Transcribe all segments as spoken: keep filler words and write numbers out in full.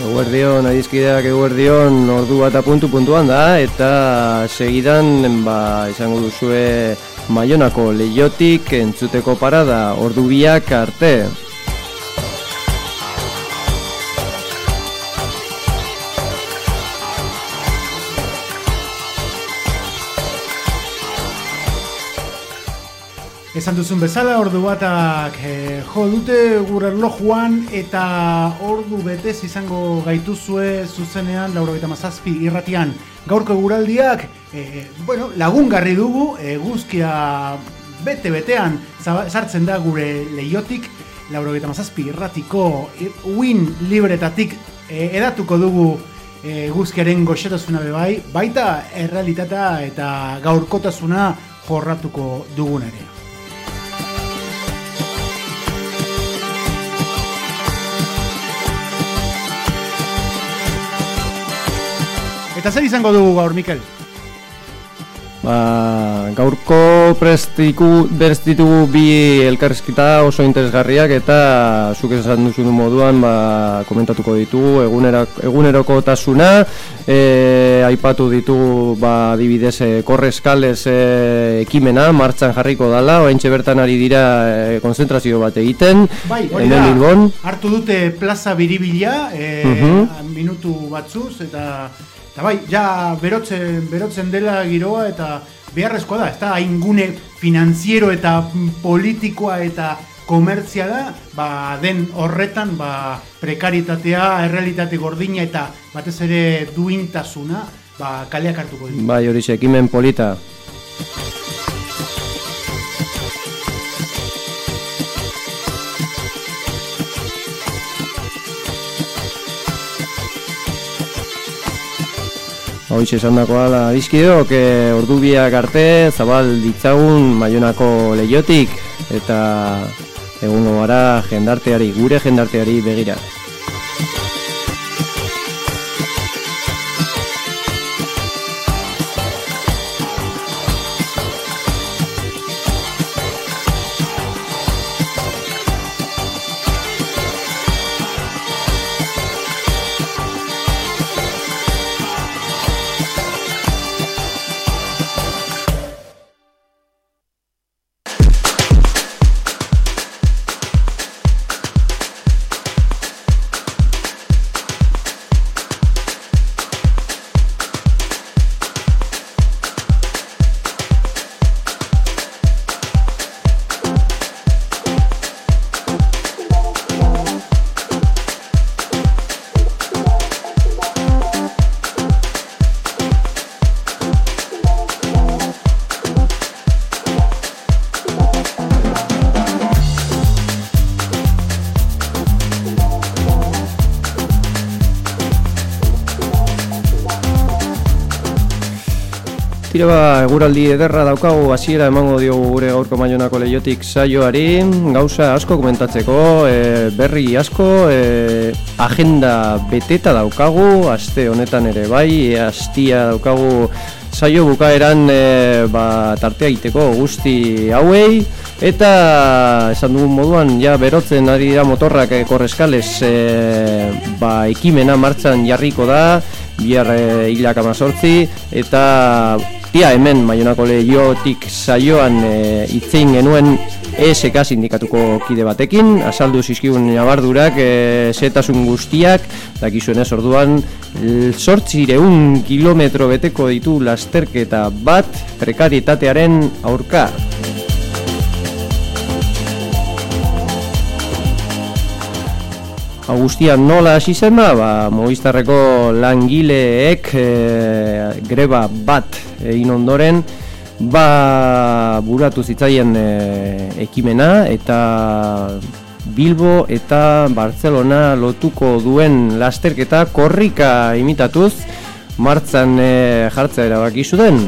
Eguerdion, adizkideak eguerdion, ordu bat apuntu puntuan da, eta segidan, ba, izango duzue Maionako Leiotik entzuteko parada, ordu biak arte. Esan duzun bezala, ordu batak eh, jo dute gure erlojuan eta ordu betez izango gaituzue zuzenean laurogeita hamazazpi irratian. Gaurko eguraldiak, eh, bueno, lagungarri dugu, eguzkia bete-betean sartzen da gure Leiotik, laurogeita hamazazpi irratiko uin libretatik eh, edatuko dugu eguzkiaren goxetasuna bebai, baita errealitatea eta gaurkotasuna jorratuko dugun ere. Eta zer izango dugu gaur, Mikel? Ba, gaurko prestiku berstitugu bi elkarrizketa oso interesgarriak eta zuk esan duzun moduan ba, komentatuko ditugu egunerak, egunerokotasuna, e, aipatu ditugu ba, adibidez e, Korreskales e, ekimena martxan jarriko dala, oraintxe bertan ari dira e, konzentrazio bat egiten. Bai, hori da, hartu dute plaza biribila, e, uh-huh. minutu batzuz, eta... Eta bai, ja berotzen, berotzen dela giroa eta beharrezkoa da, ez da haingune finanziero eta politikoa eta komertziala, ba, den horretan ba, prekaritatea, errealitate gordina eta batez ere duintasuna ba, kaleak hartuko ditu. Bai, hori ekimen polita. Hoiz esan dakoa da bizkideok, e, ordu biak arte zabal ditzagun Maionako Leiotik eta egungo gara jendarteari, gure jendarteari begira. Tira ba, eguraldi ederra daukagu, hasiera emango diogu gure gaurko Maionako Leiotik saioari, gauza asko komentatzeko, e, berri asko, e, agenda beteta daukagu, aste honetan ere bai, astia daukagu saio bukaeran e, ba, tartea egiteko guzti hauei, eta esan dugun moduan, ja berotzen ari dira motorrak e, Korreskales e, ba, ekimena martxan jarriko da, bihar e, hilak amazortzi, eta tia hemen Maionako Leiotik saioan hitzein e, genuen E S K sindikatuko kide batekin, azaldu zizkigun nabardurak e, zetasun guztiak, dakizuen ez orduan, zortziehun kilometro beteko ditu lasterketa bat prekaritatearen aurka. Augustia nola hasi zen da, ba, Movistarreko langileek e, greba bat egin ondoren, ba, buratu zitzaien e, ekimena eta Bilbo eta Barcelona lotuko duen lasterketa korrika imitatuz martzan e, jartzea erabaki zuten.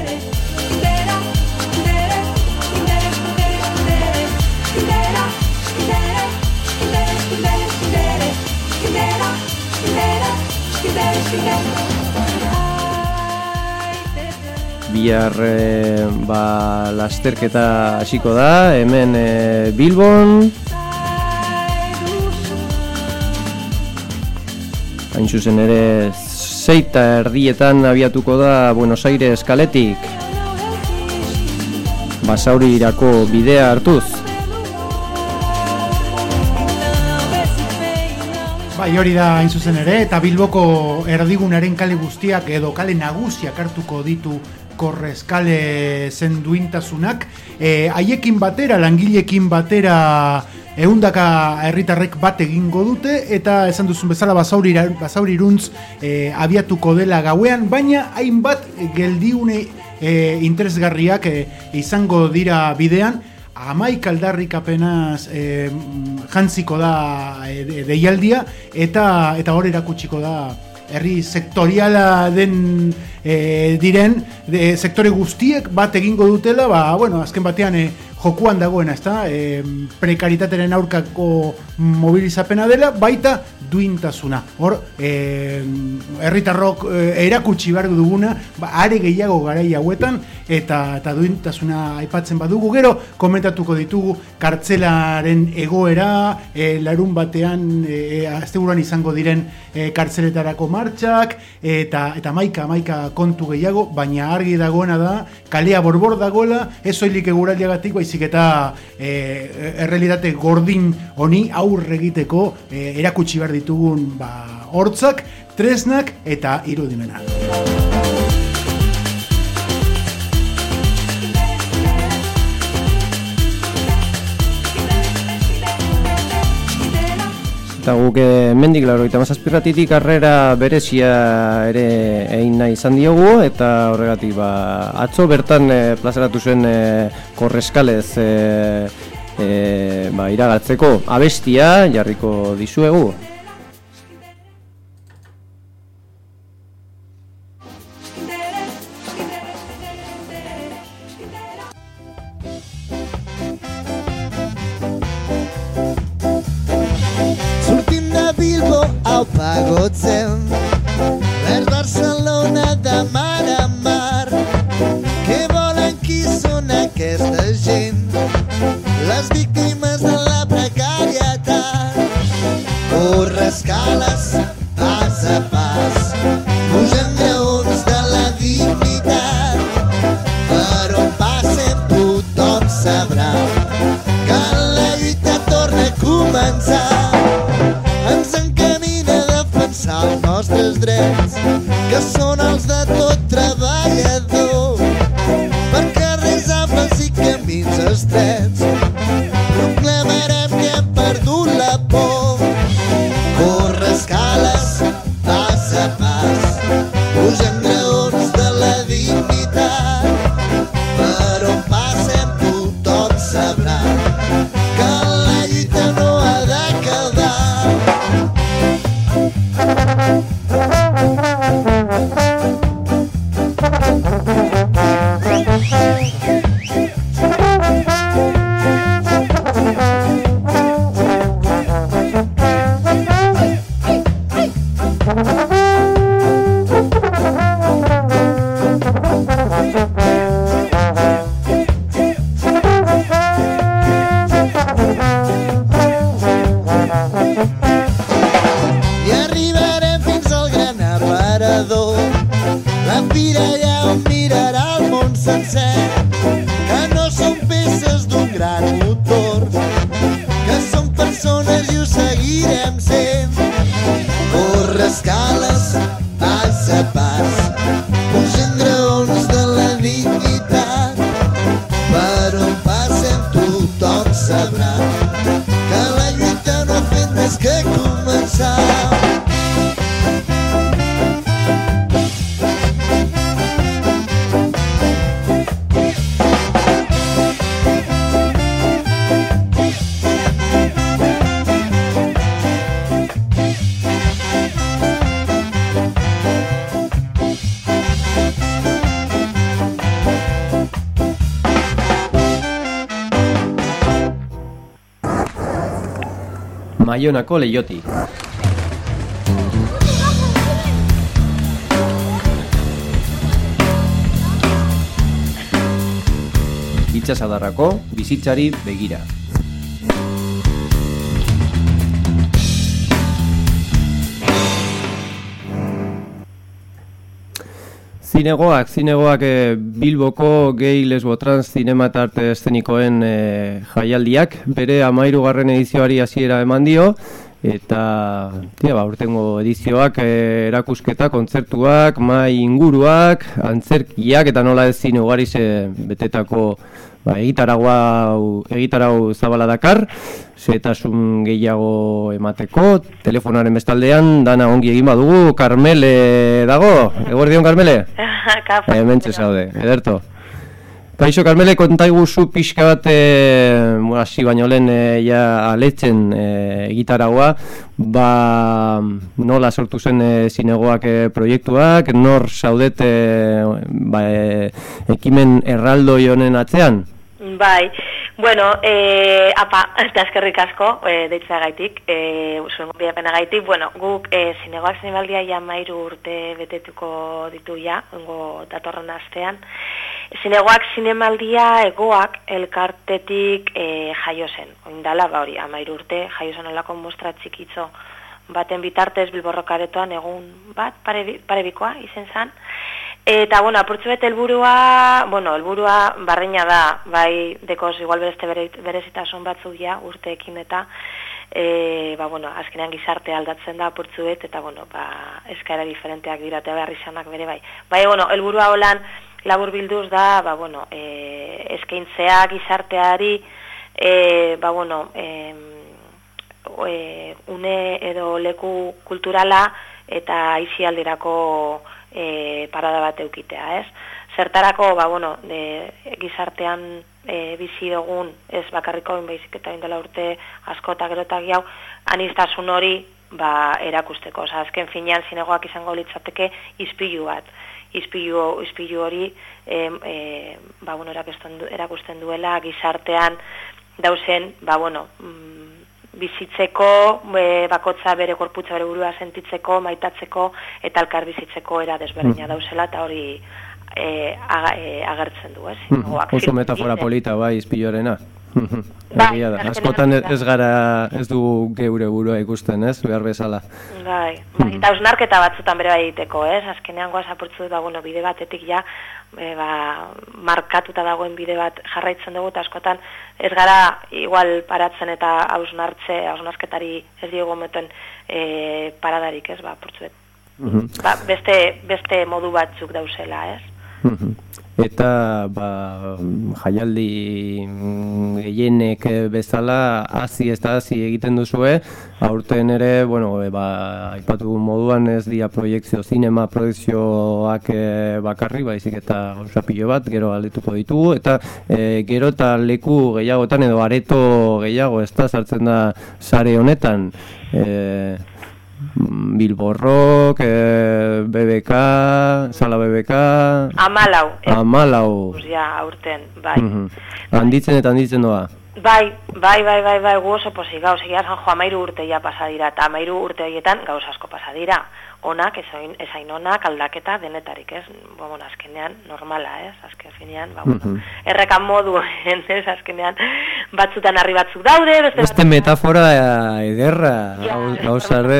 Bihar e, ba, lasterketa hasiko da, hemen e, Bilbon. Hain zuzen ere, zeita erdietan abiatuko da Buenos Aires kaletik, Basaurirako bidea hartuz. Bai, hori da hain zuzen ere, eta Bilboko erdigunaren kale guztiak edo kale nagusiak hartuko ditu Korreskale zenduintasunak. E, haiekin batera, langilekin batera ehundaka herritarrek bat egingo dute, eta esan duzun bezala Basauriruntz e, abiatuko dela gauean, baina hainbat geldiune e, interesgarriak e, izango dira bidean. Amaik aldarrik apenas e, jantziko da e, deialdia, eta eta hor erakutsiko da herri sektoriala den e, diren de, sektore guztiek bat egingo dutela, ba, bueno, azken batean e, jokuan dagoena, ezta? E, prekaritateren aurkako mobilizapena dela, baita duintasuna. Hor, e, herritarrok e, erakutsi behar duguna, ba, are gehiago garai hauetan, eta, eta duintasuna aipatzen badugu. Gero, komentatuko ditugu kartzelaren egoera, e, larun batean, e, asteburuan izango diren e, kartzeletarako martxak, eta, eta maika, maika kontu gehiago, baina argi dagoena da, kalea borbor dagoela, ez soilik eguraldiagatik, baizik eta e, errealitate gordin honi aurre egiteko e, erakutsi behar ditugun ba, hortzak, tresnak eta irudimena. Eta guk mendik laurogeita hamazazpirratitik karrera berezia ere egin nahi izan diogu, eta horregatik ba, atzo bertan e, plazaratu zen e, Korreskalez e, e, ba, iragartzeko abestia jarriko dizuegu. Pagotzen per Barcelona de mar a mar, que volen qui són aquesta gent, les víctimes de la precarietat. Correscales pas a pas, pugen graons de la dignitat, per on passen tothom sabrà que la lluita torna a començar. Ens encamina a defensar els nostres drets, que són els de tot treballador, per carrers amples i camins estrets proclamarem que hem perdut la por. Correscales pas a pas, pugen graons de la dignitat, per on passem tothom sabrà que la lluita no ha d'acabar. Baionako Leiotik. Itsasadarrako bizitzari begira. Zinegoak, zinegoak e, Bilboko gay lesbo trans zinema eta arte eszenikoen e, jaialdiak, bere hamahirugarren edizioari hasiera eman dio, eta tia, ba, urtengo edizioak e, erakusketa, kontzertuak, mai inguruak, antzerkiak eta nola ez zine ugariz e, betetako ba, egitarau, egitarau zabala dakar, zetasun gehiago emateko, telefonaren bestaldean, dana ongi egin badugu, Karmele dago, eguerdion Karmele? Hementxe zaude, ederto. Kaixo, Karmele, kontaiguzu pixka bat, e, hasi baino lehen e, ja aletzen e, egitaragoa, ba, nola sortu zen e, zinegoak e, proiektuak, nor zaudet e, ba, e, ekimen erraldoi honen atzean? Bai, bueno, e, apa, eta eskerrik asko, e, deitza gaitik, e, zuen biapena gaitik, bueno, guk e, zinegoak zinemaldia ja mairu urte betetuko ditu ja, ongo datorren astean. Zinegoak zinemaldia egoak elkartetik e, jaio zen, oindala, ba hori, amairu urte, jaio zen olako mostra txikitzo baten bitartez Bilborrokaretoan egun bat, parebikoa izen zan. Eta, bueno, apurtzu bete helburua, bueno, helburua barreina da, bai, dekoz igual berezte berezitasun batzuk ja, urteekin eta, e, ba, bueno, azkenean gizarte aldatzen da apurtzu bet, eta, bueno, ba, eskaera diferenteak dirate behar izanak bere bai. Bai, bueno, helburua holan labur bilduz da, ba, bueno, e, eskaintzea gizarteari, e, ba, bueno, e, e, une edo leku kulturala eta aizialdirako E, parada bat eukitea, ez? Zertarako, ba, bueno, de, gizartean e, bizi dugun, ez bakarriko baizik eta indela urte asko eta gerotak jau, anistasun hori, ba, erakusteko. Osa, azken finean zinegoak izango litzateke izpilu bat. Izpilu, izpilu hori, e, e, ba, bueno, erakusten, du, erakusten duela gizartean dauzen, ba, bueno, mm, bizitzeko, e, bakotza bere korputza bere burua sentitzeko, maitatzeko eta elkar bizitzeko era desberdina dauzela eta hori e, aga, e, agertzen du, ez? Mm, oso metafora polita bai izpilorena. Bai, askotan ez gara, ez du geure burua ikusten, ez? Behar bezala. Bai, bai, eta ausnarketa batzutan bere bai egiteko, ez? Azkenean goaz apurtzu da, bueno, bide batetik ja, e, ba, markatuta dagoen bide bat jarraitzen dugu, eta askotan ez gara igual paratzen eta ausnartze, ausnarketari ez diogu meten e, paradarik, ez? Ba, apurtzu bet. Uh-huh. Ba, beste, beste modu batzuk dauzela, ez? Uh-huh. Eta ba, jaialdi gehienek bezala hasi ez da hasi egiten duzue, aurten ere, bueno, e, ba, aipatu moduan ez dira proiektzio, zinema proiektzioak e, bakarri, baizik eta gauza pilo bat, gero aldetuko ditugu, eta e, gero eta leku gehiagotan edo areto gehiago ez da sartzen da sare honetan, e, Bilborrok, e, B B K, Sala B B K... Amalau. Amalau. Ja, aurten, bai. Uh-huh. Handitzen eta handitzen doa. Bai, bai, bai, bai, bai, gu oso pozik, gauz, egia esan jo, amairu urte ja pasadira, eta amairu urte horietan gauz asko pasadira. Onak, ezain, ezain onak, aldaketa, denetarik, ez? Bo, bueno, azkenean, normala, ez? Azken finean, ba, bueno, uh-huh. errekan modu, ez? Azkenean, batzutan harri batzuk daude, beste Este batzutan... metafora ederra, ja, gauzarre.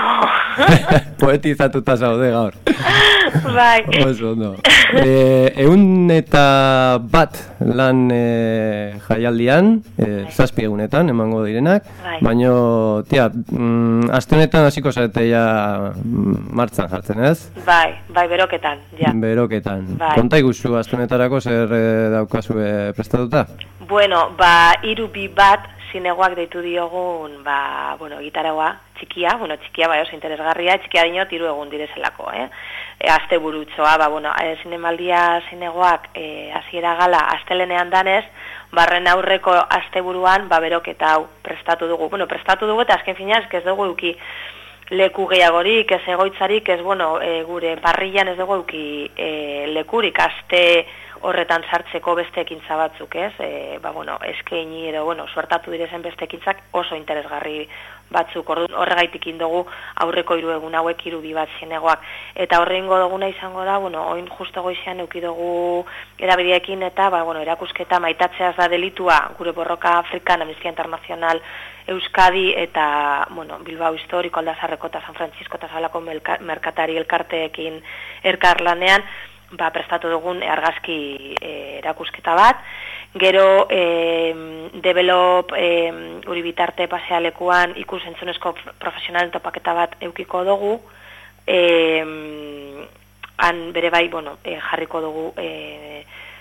Poetizatuta zaude gaur. Bai. Oso, no. E, eun eta bat lan e, jaialdian, e, zazpi egunetan, emango direnak, bai. Baina, tia, mm, aste honetan hasiko zarete ja martzan jartzen, ez? Bai, bai, beroketan, ja. Beroketan. Bai. Konta iguzu, aste honetarako zer e, daukazue prestatuta? Bueno, ba, hiru bi bat zinegoak deitu diogun, ba, bueno, gitaragoa, txikia, bueno, txikia bai oso interesgarria, txikia dinot hiru egun direzelako, eh? E, aste burutxoa, ba, bueno, e, zinemaldia zinegoak e, hasiera gala astelenean danez, barren aurreko asteburuan, ba, beroketa hau prestatu dugu. Bueno, prestatu dugu eta azken fina ez dugu eduki leku gehiagorik, ez egoitzarik, ez, bueno, e, gure parrillan ez dugu eduki e, lekurik aste horretan sartzeko beste ekintza batzuk, ez? E, ba, bueno, eskaini edo, bueno, suertatu direzen beste ekintzak oso interesgarri batzuk, orduan horregaitik indogu aurreko hiru egun hauek hiru bi bat zinegoak. Eta horrengo duguna izango da, bueno, oin justo goizean eduki dugu erabidiekin eta, ba, bueno, erakusketa maitatzeaz da delitua gure borroka Afrikan, Amnistia Internacional Euskadi eta, bueno, Bilbao Historiko, Aldazarreko eta San Francisco eta Salako merkatari elkarteekin elkarlanean. ba, prestatu dugun argazki e, erakusketa bat. Gero, e, develop e, uri bitarte pasealekuan ikus-entzunezko profesionalen topaketa bat eukiko dugu. E, han bere bai, bueno, e, jarriko dugu e,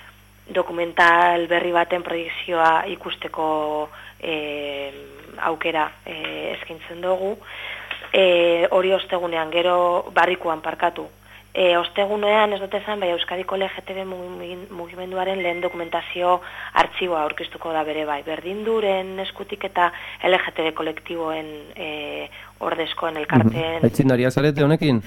dokumental berri baten proiekzioa ikusteko e, aukera e, eskaintzen dugu. E, hori ostegunean, gero barrikuan parkatu. E, ostegunean, ez dute zen, bai Euskadiko L G T B mugimenduaren lehen dokumentazio artxiboa aurkeztuko da bere bai. Berdinduren eskutik eta L G T B kolektiboen e, ordezkoen elkarteen... Aitzindaria zarete honekin?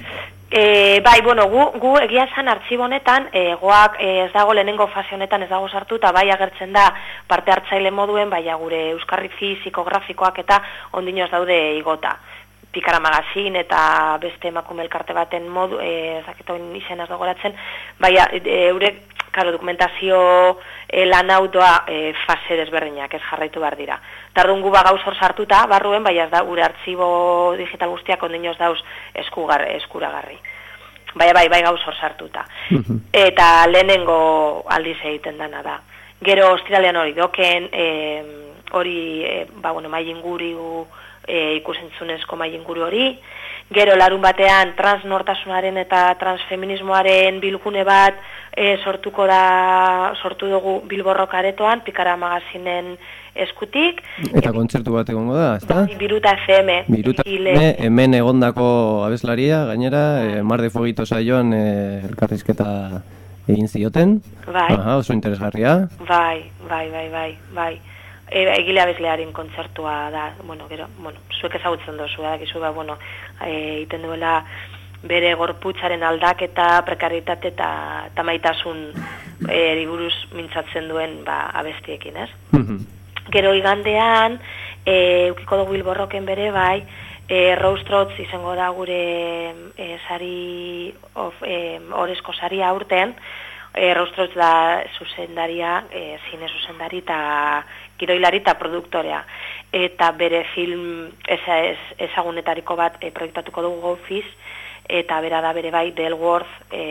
E, bai, bueno, gu, gu egia esan artxibo honetan, e, goak e, ez dago lehenengo fase honetan ez dago sartu, eta bai agertzen da parte hartzaile moduen, bai gure euskarri fiziko-grafikoak eta ondinoz daude igota. Pikara magazin eta beste emakume elkarte baten modu, e, zaketoin izen ez dagoratzen, bai eurek, karo, dokumentazio e, lan hau doa e, fase desberdinak ez jarraitu behar dira. Tardun gu ba gauz hor sartuta, barruen, bai ez da, gure artxibo digital guztiak ondinoz dauz eskugar, eskuragarri. Bai, bai, bai gauz hor sartuta. Eta lehenengo aldiz egiten dana da. Gero ostiralean hori doken, e, hori, e, ba, bueno, mai inguru, E, ikusentzunezko mai inguru hori. Gero larun batean transnortasunaren eta transfeminismoaren bilgune bat e, sortuko da, sortu dugu Bilborrok aretoan, Pikara magazinen eskutik. Eta kontzertu bat egongo da, ezta? Biruta F M. Biruta F M, hemen egondako abeslaria, gainera, e, Mar de Fuegito saioan e, elkarrizketa egin zioten. Bai. Aha, oso interesgarria. Bai, bai, bai, bai, bai. E, egile abeslearen kontzertua da, bueno, gero, bueno, zuek ezagutzen dozu, dakizu, ba, bueno, egiten duela bere gorputzaren aldaketa, prekaritate eta tamaitasun e, buruz mintzatzen duen ba, abestiekin, ez? Gero igandean, e, ukiko dugu Bilborroken bere bai, e, Rose Trotz izango da gure e, sari, of, e, orezko saria aurten, e, Rose Trotz da zuzendaria, e, zine zuzendari eta giroilari eta produktorea. Eta bere film eza, ez, ezagunetariko bat e, proiektatuko dugu Gofiz, eta bera da bere bai Delworth e,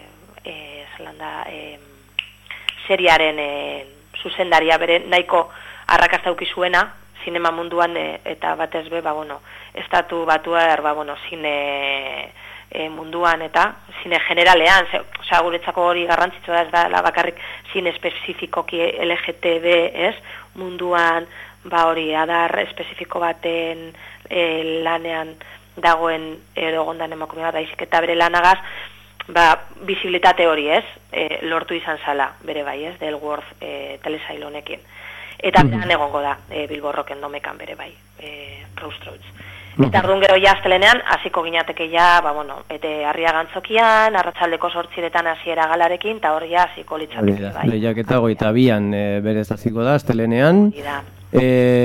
e, zelanda, e, seriaren e, zuzendaria bere nahiko arrakasta uki zuena, zinema munduan e, eta batez be, ba, bueno, estatu batuar, ba, bueno, zine e, munduan eta zine generalean, ze, osea, guretzako hori garrantzitsua da, ez da, la bakarrik zine espezifikoki L G T B, ez, munduan, ba hori, adar espezifiko baten e, lanean dagoen erogondan emakume bat daizik eta bere lanagaz, ba, bizibilitate hori, ez, e, lortu izan zala, bere bai, ez, Delworth e, telesail honekin. Eta beran egongo da, e, Bilborroken domekan bere bai, e, Rose Trotz. Eta ardun gero jaztelenean, hasiko ginateke ja, ba, bueno, ete harria gantzokian, arratsaldeko sortziretan hasiera galarekin, eta hori ja, hasiko litzateke, bai. Lehiak eta goita bian e, berez hasiko da, astelenean. E,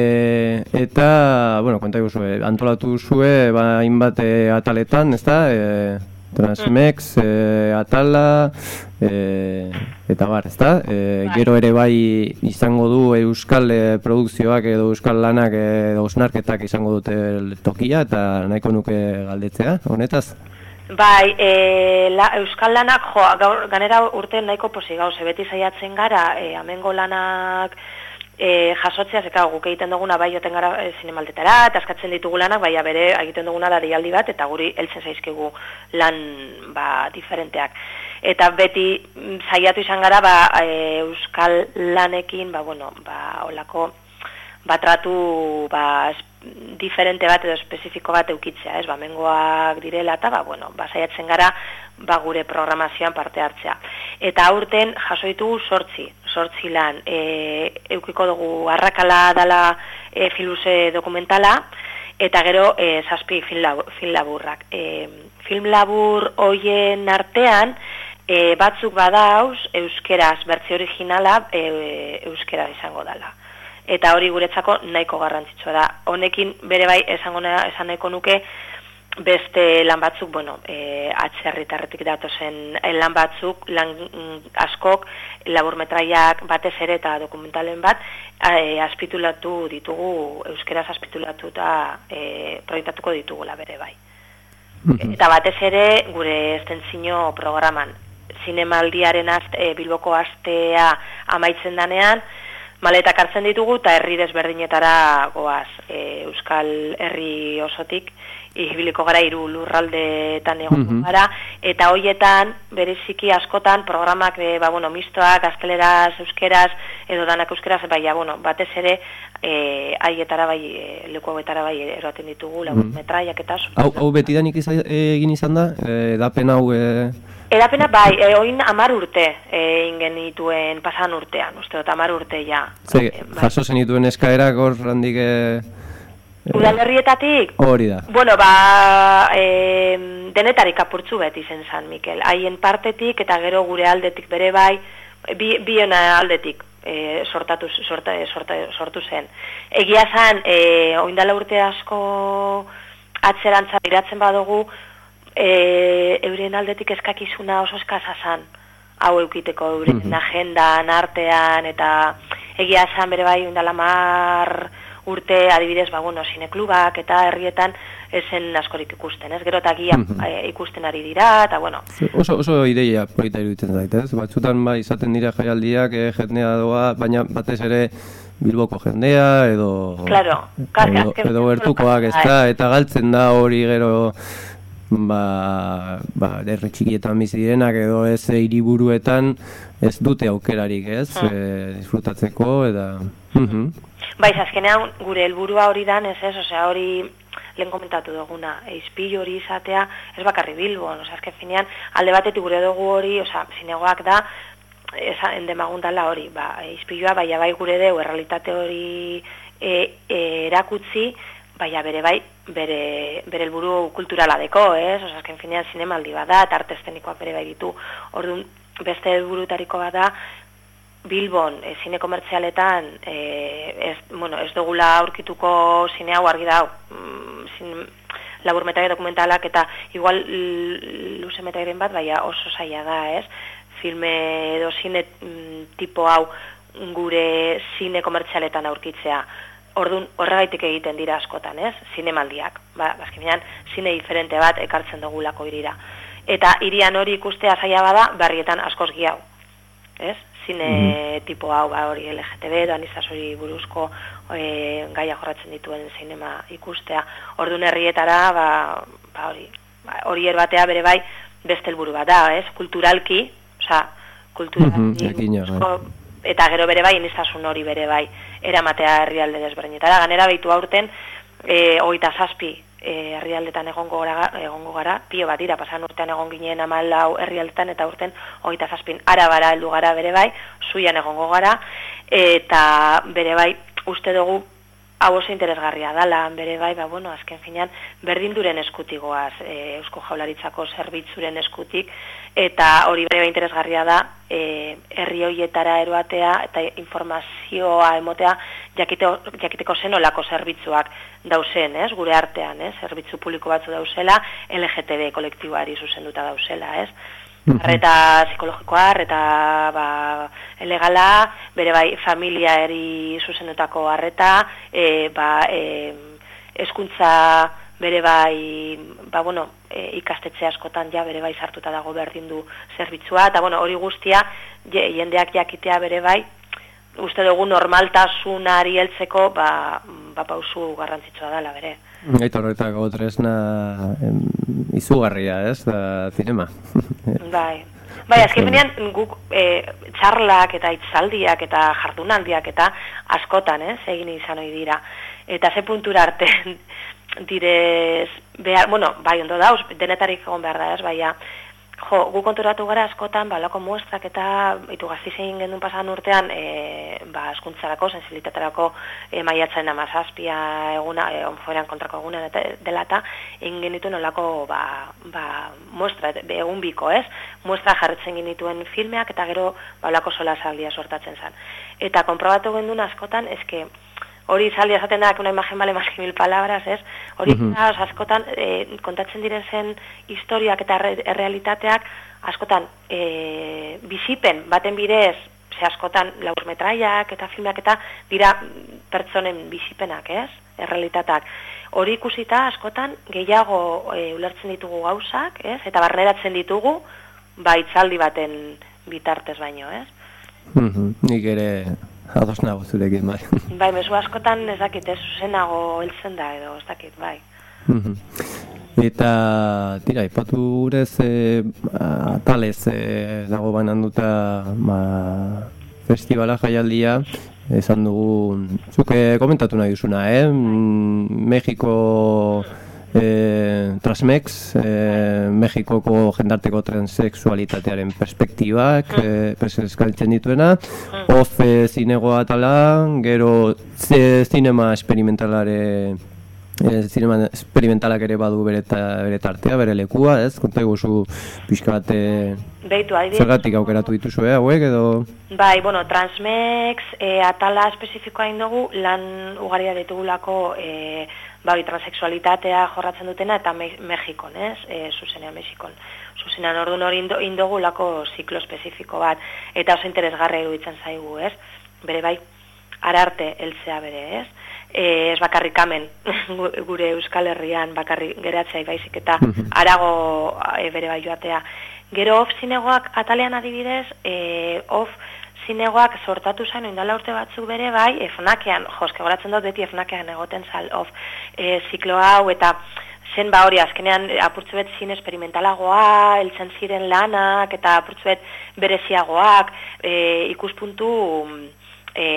eta, bueno, konta guzue, antolatu zue, ba, hainbat e, ataletan, ez da, e, Transmex, e, Atala, e, eta bar, ez da? E, gero ere bai izango du euskal e, produkzioak edo euskal lanak edo osnarketak izango dute tokia, eta nahiko nuke galdetzea, honetaz? Bai, e, la, euskal lanak, jo, gaur, ganera urte nahiko posi gauze, beti saiatzen gara, e, amengo lanak e, jasotzea, zeka guk egiten duguna bai joten gara e, zinemaldetara, eta askatzen ditugu lanak, baina bere egiten duguna da deialdi bat, eta guri heltzen zaizkigu lan ba, diferenteak. Eta beti saiatu izan gara ba, e, euskal lanekin, ba, bueno, ba, olako batratu ba, diferente bat edo espezifiko bat eukitzea, ez, ba, mengoak direla, eta ba, bueno, ba, saiatzen gara ba, gure programazioan parte hartzea. Eta aurten jaso ditugu sortzi, sortzi lan, e, eukiko dugu arrakala dala e, filuze dokumentala, eta gero e, zazpi film, labur, film laburrak. E, film labur hoien artean, e, batzuk badauz, euskeraz, bertzio originala, e, euskera izango dela. Eta hori guretzako nahiko garrantzitsua da. Honekin bere bai esango esan nahiko nuke beste lan batzuk, bueno, e, atzerritarretik datozen lan batzuk, lan askok, laburmetraiak batez ere eta dokumentalen bat, e, azpitulatu ditugu, euskeraz azpitulatu eta e, proiektatuko ditugula bere bai. Mm-hmm. Eta batez ere gure estentzino programan. zinemaldiaren aste, e, Bilboko astea amaitzen danean, maletak hartzen ditugu eta herri desberdinetara goaz. E, Euskal Herri osotik, ibiliko gara hiru lurraldeetan egon Mhm. gara, eta hoietan, bereziki askotan, programak, e, ba, bueno, mistoak, gazteleraz, euskeraz, edo danak euskeraz, baina, bueno, batez ere, e, haietara bai, e, leku hauetara bai eroaten ditugu, labur metraiak eta Hau, hau betidanik iza, egin izan da? E, edapen hau... E... Edapena bai, e, oin amar urte e, ingen dituen pasan urtean, uste dut, amar urte ja. Ze, E, bai. jaso zenituen eskaerak hor handik... E... Udalerrietatik? Hori da. Bueno, ba, e, denetarik apurtzu beti zen zan, Mikel. Haien partetik eta gero gure aldetik bere bai, bi, bien aldetik e, sortatu, sorta, sorta, sortu zen. Egia zan, e, oindala urte asko atzerantza biratzen badugu, e, euren aldetik eskakizuna oso eskasa zan, hau eukiteko euren Mhm. agendan, artean, eta egia zan bere bai oindala mar urte adibidez, ba, bueno, sineklubak eta herrietan esen askorik ikusten, ez? Gero eta gia Mhm. e, ikusten ari dira, eta bueno. Oso, oso ideia polita iruditzen zait, ez? Batzutan ba, izaten dira jaialdiak, eh, jendea doa, baina batez ere Bilboko jendea, edo... Claro, kar, edo, azken- edo bertukoak, ez da, eta galtzen da hori gero... ba, ba, herri txikietan bizi direnak edo ez e, hiriburuetan ez dute aukerarik, ez? Hmm. E, disfrutatzeko, eta... Mhm. Bai, azkenean gure helburua hori dan, ez ez, osea, hori lehen komentatu duguna, eizpilu hori izatea, ez bakarri Bilbon, osea, azken finean, alde batetik gure dugu hori, osea, zinegoak da, eza, endemagundala hori, ba, eizpilua, baina bai gure dugu, errealitate hori e, e, erakutzi, baina bere bai, bere, bere helburu kulturala deko, ez? Osea, azken finean zinemaldi bada, eta arte eszenikoak bere bai ditu. Orduan, beste helburutariko bada, Bilbon, e, zine komertzialetan, e, ez, bueno, ez dugula aurkituko zine hau argi dau, mm, zin, labur metraia dokumentalak eta igual luze metrairen bat, baina oso zaila da, ez? Filme edo zine mm, tipo hau gure zine komertzialetan aurkitzea. Orduan, horregaitik egiten dira askotan, ez? Zinemaldiak. Ba, azkenean, zine diferente bat ekartzen dugulako irira. Eta irian hori ikustea zaila bada, berrietan askoz giau. Ez? Zine mm-hmm. tipo hau, ba, hori L G T B, doanizazori buruzko e, gaia jorratzen dituen zinema ikustea. Orduan herrietara, ba, ba hori, ba, hori erbatea bere bai beste helburu bat da, ez? Kulturalki, osea, kulturalki, mm-hmm. eta gero bere bai, inizasun hori bere bai, eramatea herrialde desberdinetara. Ganera behitu aurten, e, hogeita zazpi e, herrialdetan egongo gara, egongo gara, pio bat dira, pasan urtean egon ginen hamalau herrialdetan, eta urten hogeita zazpin arabara heldu gara bere bai, zuian egongo gara, eta bere bai, uste dugu, hau oso interesgarria dala, bere bai, ba, bueno, azken finean, berdinduren eskutigoaz, e, Eusko Jaurlaritzako zerbitzuren eskutik, eta hori bere bai interesgarria da, e, herri hoietara eroatea eta informazioa emotea jakiteko, jakiteko zenolako zerbitzuak dauzen, ez, gure artean, ez, zerbitzu publiko batzu dauzela, L G T B kolektiboari zuzenduta dauzela, ez. Arreta psikologikoa, arreta ba, elegala, bere bai familiari zuzendutako arreta, e, ba, e, eskuntza bere bai, ba, bueno, e, ikastetxe askotan ja bere bai sartuta dago berdindu zerbitzua, eta bueno, hori guztia jendeak jakitea bere bai, uste dugu normaltasunari heltzeko ba, ba pausu garrantzitsua dela bere. Gaita horretako tresna em, izugarria, ez, da zinema. Bai, bai, azken finean guk e, txarlak eta itzaldiak eta jardunaldiak eta askotan, ez, egin izan ohi dira. Eta ze puntura arte direz, behar, bueno, bai, ondo dauz, denetarik egon behar da, ez, baina, jo, gu konturatu gara askotan, ba, lako muestrak eta, itu gaztiz egin gendun pasan urtean, e, ba, eskuntzarako, sensibilitaterako e, maiatzen amazazpia eguna, e, onforean kontrako egunean eta, dela eta, egin genitu nolako, ba, ba, muestra, egun biko, ez? Muestra jarretzen genituen filmeak eta gero, ba, lako sola saldia sortatzen zen. Eta konprobatu gendun askotan, eske, hori zaldi esaten da, una imagen vale más que mil palabras, ez? Hori uh -huh. askotan e, kontatzen diren zen historiak eta errealitateak askotan e, bizipen baten bidez, ze askotan laburmetraiak eta filmeak eta dira pertsonen bizipenak, ez? Errealitateak. Hori ikusita askotan gehiago e, ulertzen ditugu gauzak, ez? Eta barneratzen ditugu ba, itzaldi baten bitartez baino, ez? Mhm, nik ere ados nago zurekin, bai. Bai, mezu askotan ez dakit, ez zuzenago heltzen da edo, ez dakit, bai. Mhm. Eta, tira, ipatu gurez, e, atalez e, dago bananduta ba, festivala jaialdia, esan dugu, zuke komentatu nahi duzuna, eh? Mexiko eh, Transmex, eh, Mexikoko jendarteko transexualitatearen perspektibak, eh, eskaltzen dituena, Off eh, zinegoa atala, gero ze, zinema esperimentalare, eh, zinema esperimentalak ere badu bere, ta, bere tartea, bere lekua, ez? Konta eguzu pixka bat Beitu, adibidez. Zergatik aukeratu dituzue hauek edo? Bai, bueno, Transmex e, atala espezifikoa indugu, lan ugaria ditugulako e, bai, transexualitatea jorratzen dutena eta me Mexikon, ez? E, zuzenean Mexikon. Zuzenean orduan hori indo, indogulako ziklo espezifiko bat, eta oso interesgarra iruditzen zaigu, ez? Bere bai, ararte heltzea bere, ez? E, ez bakarrik hemen gure Euskal Herrian bakarrik geratzea baizik eta harago e, bere bai joatea. Gero off zinegoak atalean adibidez, e, off zinegoak sortatu zain oindala urte batzuk bere bai, e, FNACean, joske goratzen dut beti FNACean egoten zal off e, ziklo hau, eta zen ba hori azkenean apurtzu bet zine esperimentalagoa, heltzen ziren lanak, eta apurtzu bet bereziagoak, e, ikuspuntu e,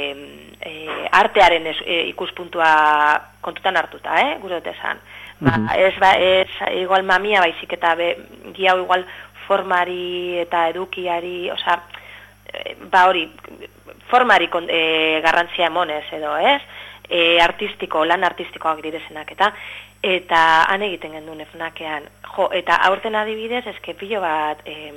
e, artearen es, e, ikuspuntua kontutan hartuta, eh, gure dut esan. Ba, ez, ba, ez, igual mamia baizik eta be, giau igual formari eta edukiari, oza, ba hori, formari kon, e, garrantzia emonez edo, ez? E, artistiko, lan artistikoak direzenak eta eta han egiten gendun FNACean. Jo, eta aurten adibidez, eske pilo bat, e,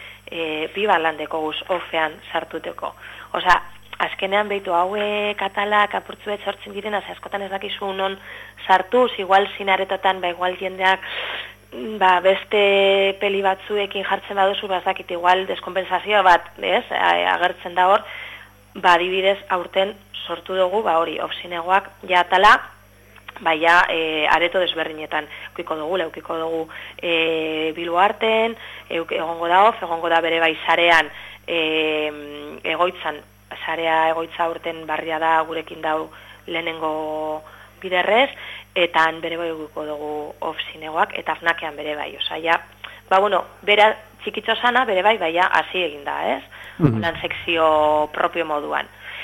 e, pilo bat landeko guz, ofean sartuteko. Oza, azkenean behitu hauek atalak apurtzuet sortzen direna, askotan ez dakizu non sartuz, igual zinaretotan, ba igual jendeak ba, beste peli batzuekin jartzen baduzu, ba ez dakit igual deskompensazio bat, ez, agertzen da hor, ba adibidez aurten sortu dugu, ba hori, ofzinegoak ja atala, ba ja e, areto desberdinetan eukiko dugu, eukiko dugu e, Biluarten, egongo da of, egongo da bere bai sarean e, egoitzan, sarea egoitza urten barria da gurekin dau lehenengo biderrez, eta han bere bai eukiko dugu off zinegoak, eta FNACean bere bai, oza, ja, ba, bueno, bera txikitzo sana, bere bai, baina hasi egin da, ez? Mm-hmm. Holan sekzio propio moduan.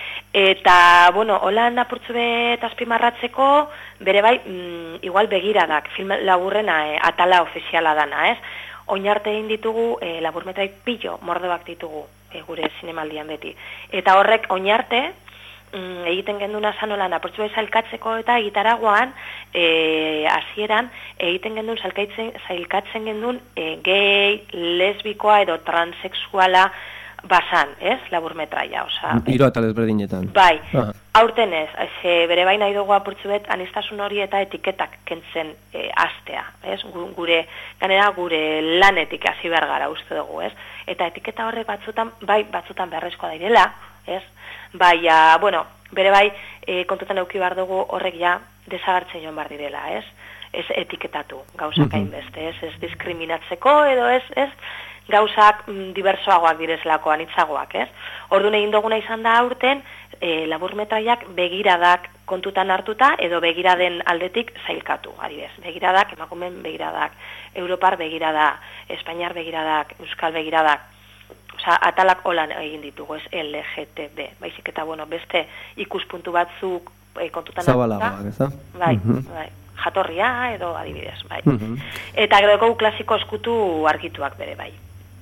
Eta, bueno, holan apurtzu bet azpimarratzeko, bere bai, mm, igual begiradak, film laburrena e, atala ofiziala dana, ez? Oinarte egin ditugu, e, laburmetrai pillo mordoak ditugu, e, gure zinemaldian beti. Eta horrek oinarte, mm, egiten genduna zanolan apurtzu bet zailkatzeko eta gitaragoan, e, hasieran egiten gendun zailkatzen, zailkatzen gendun e, gay, lesbikoa edo transexuala basan, ez, laburmetraia, oza. Hiru atal ezberdinetan. Bai, aha. Aurten ez, ze bere bai nahi dugu apurtzu bet anistasun hori eta etiketak kentzen e, astea, ez, gure, ganera gure lanetik hasi behar gara uste dugu, ez, eta etiketa horrek batzutan, bai, batzutan beharrezkoa dairela, ez, bai, a, bueno, bere bai e, kontutan euki behar dugu horrek ja desagartzen joan behar direla, ez, ez etiketatu gauzak mm-hmm. hainbeste, ez, ez diskriminatzeko edo ez, ez, gauzak mm, diversoagoak direzlako, anitzagoak, ez? Orduan egin duguna izan da aurten, e, laburmetraiak begiradak kontutan hartuta, edo begiraden aldetik zailkatu, adibidez. Begiradak, emakumeen begiradak, Europar begirada, Espainiar begiradak, Euskal begiradak, oza, atalak holan egin ditugu, ez L G T B, baizik eta, bueno, beste ikuspuntu batzuk e, kontutan hartuta. Zabalagoak, ez da? Bai, mm-hmm. bai. Jatorria edo adibidez, bai. Mm-hmm. Eta gero dugu klasiko eskutu argituak bere, bai.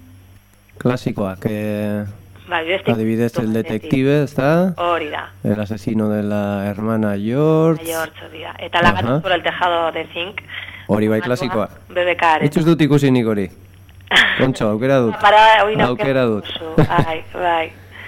Klasikoak, eh, bai, adibidez el detective, ¿está? Hori da. El asesino de la hermana George. George, hori da. Eta la gato por el tejado de zinc. Hori bai klasikoa. B B K. Itxuz dut ikusi nik hori. Kontxo, aukera dut. Aukera dut. Bai, bai.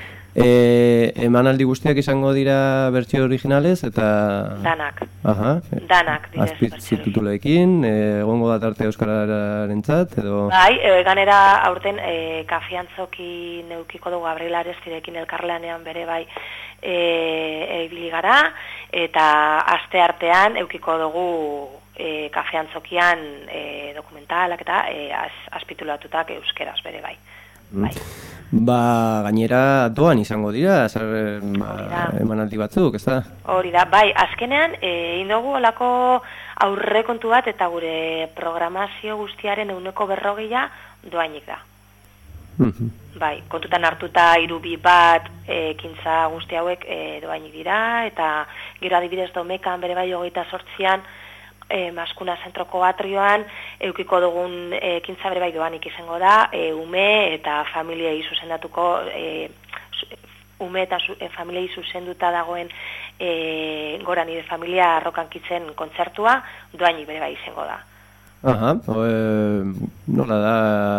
E, emanaldi guztiak izango dira bertsio originalez eta... Danak. Aha. Danak direz. Azpitituleekin, egongo da tarte euskararentzat edo... Bai, e, ganera aurten e, kafiantzoki neukiko dugu Gabriel Arestirekin elkarlanean bere bai ibili e, gara, eta aste artean eukiko dugu e, kafean zokian e, dokumentalak eta e, az, azpitulatutak euskeraz bere bai. bai. Ba, gainera doan izango dira, zer emanaldi batzuk, ez da? Hori da, bai, azkenean, egin dugu olako aurrekontu bat eta gure programazio guztiaren ehuneko berrogeia doainik da. Mm-hmm. Bai, kontutan hartuta irubi bat ekintza guzti hauek e, doainik dira, eta gero adibidez domekan bere bai hogeita sortzian, E, Maskuna zentroko atrioan eukiko dugun ekintza bere bai doanik izango da, e, ume eta familiei zuzendatuko e, ume eta zu, e, familiei zuzenduta dagoen e, gora nire familia arrokankitzen kontzertua doainik bere bai izango da. Aha, o, e, nola da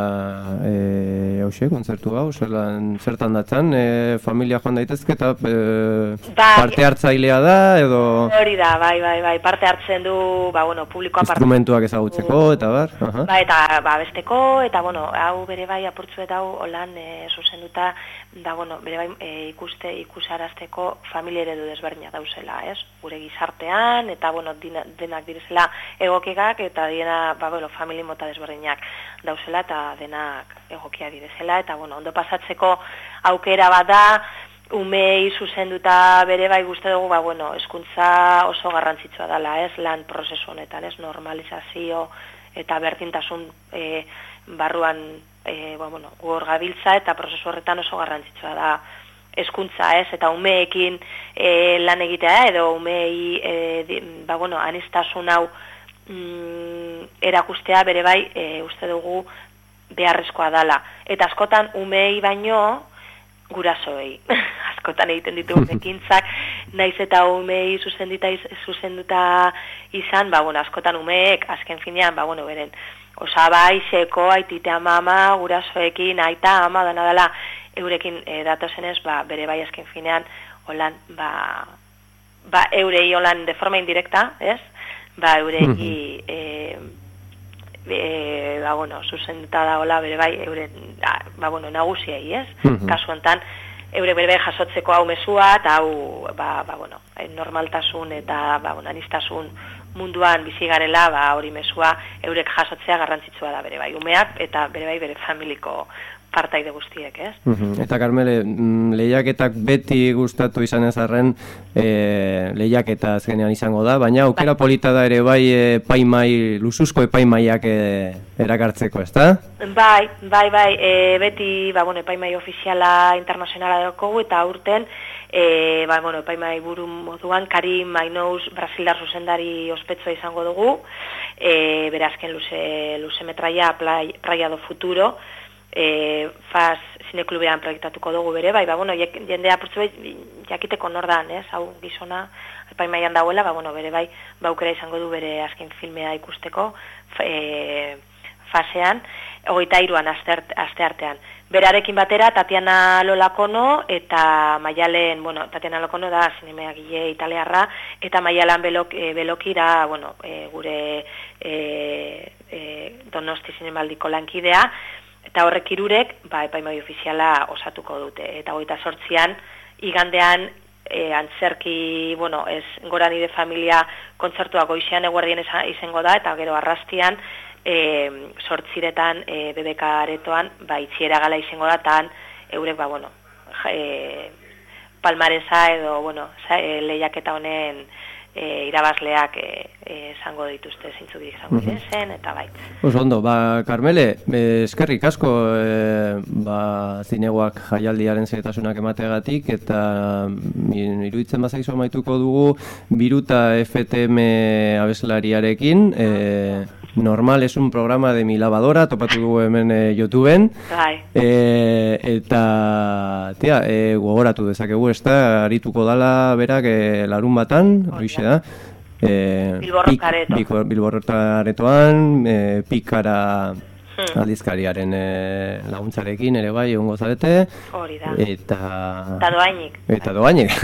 e, hause, kontzertu hau, zertan, zertan datzan, e, familia joan daitezke eta e, ba, parte hartzailea da, edo... Hori da, bai, bai, bai, parte hartzen du, ba, bueno, publikoa parte... Instrumentuak ezagutzeko, eta bar, aha. Ba, eta, ba, besteko, eta, bueno, hau bere bai apurtzu eta hau holan e, zuzenduta, da, bueno, bere bai e, ikuste, ikusarazteko familia eredu desberdina dauzela, ez? Gure gizartean, eta, bueno, dina, denak direzela egokigak, eta dina, ba, bueno, famili mota desberdinak dauzela eta denak egokia direzela, eta, bueno, ondo pasatzeko aukera bat da, umei zuzenduta bere bai guzti dugu, ba, bueno, hezkuntza oso garrantzitsua dela, ez, lan prozesu honetan, ez, normalizazio eta berdintasun e, barruan, e, ba, bueno, gor gabiltza eta prozesu horretan oso garrantzitsua da hezkuntza, ez, eta umeekin e, lan egitea, edo umei, e, di, ba, bueno, aniztasun hau mm, erakustea bere bai e, uste dugu beharrezkoa dala. Eta askotan umei baino gurasoei. Askotan egiten ditugu ekintzak, naiz eta umei zuzendita zuzenduta izan, ba, bueno, askotan umeek azken finean, ba, bueno, beren osabai, seko, aititea mama, gurasoekin, aita, ama, dana dela, eurekin e, datozenez, ba, bere bai azken finean, holan, ba, ba, eurei holan de forma indirecta, ez? Ba, eurei, e, e, ba, bueno, zuzenduta da hola, bere bai, euren, ba, bueno, nagusiei, ez? Mm-hmm. Kasu honetan, eure bere bai jasotzeko hau mesua, eta hau, ba, ba, bueno, normaltasun eta, ba, bueno, anistasun munduan bizi garela, ba, hori mesua, eurek jasotzea garrantzitsua da bere bai, umeak, eta bere bai bere familiko partaide guztiek, ez? Uh-huh. Eta, Karmele, lehiaketak beti gustatu izan ez arren, e, lehiaketa azkenean izango da, baina aukera bai. Polita da ere bai epaimai, lusuzko epaimaiak e, erakartzeko, ez da? Bai, bai, bai, e, beti, ba, bueno, epaimai ofiziala internazionala daukogu, eta aurten, e, ba, bueno, epaimai buru moduan, Karim Ainous Brasildar zuzendari ospetsua izango dugu, e, berazken luze, luze metraia, Praia do Futuro, E, Faz Zineklubean proiektatuko dugu bere, bai, ba, bueno, jendea purtzu bai, jakiteko nordan, ez, hau gizona, epaimaian dagoela, ba, bueno, bere bai, ba, aukera izango du bere azken filmea ikusteko, e, fasean, hogeita hiruan aste artean. Berarekin batera, Tatiana Lolakono, eta Maialen, bueno, Tatiana Lolakono da zinemeagile italiarra, eta Maialan belok, e, belokira, bueno, e, gure e, e, Donosti zinemaldiko lankidea, eta horrek hirurek, ba, epaimai ofiziala osatuko dute. Eta hogeita sortzian, igandean, e, antzerki, bueno, ez gora nire familia kontzertua goizean eguerdien izango da, eta gero arrastian, e, sortziretan, e, B B K aretoan, ba, itxiera gala izango da, eta eurek, ba, bueno, e, palmaresa edo, bueno, e, lehiaketa honen E, irabazleak esango e, dituzte zeintzuk izango direzen, eta bai. Oso ondo, ba, Karmele, eskerrik asko e, ba, zinegoak jaialdiaren zeretasunak emateagatik, eta iruditzen bazaizu amaituko dugu Biruta F T M abeslariarekin, e, normal es un programa de mi lavadora, topatu dugu hemen e, YouTubeen, e, eta tia, e, gogoratu dezakegu, ez da, arituko dala berak e, larun batan, horixe da, e, Bilborrotaretoan, e, Pikara hmm. aldizkariaren e, laguntzarekin ere bai egongo zarete, hori da, eta eta doainik, eta doainik.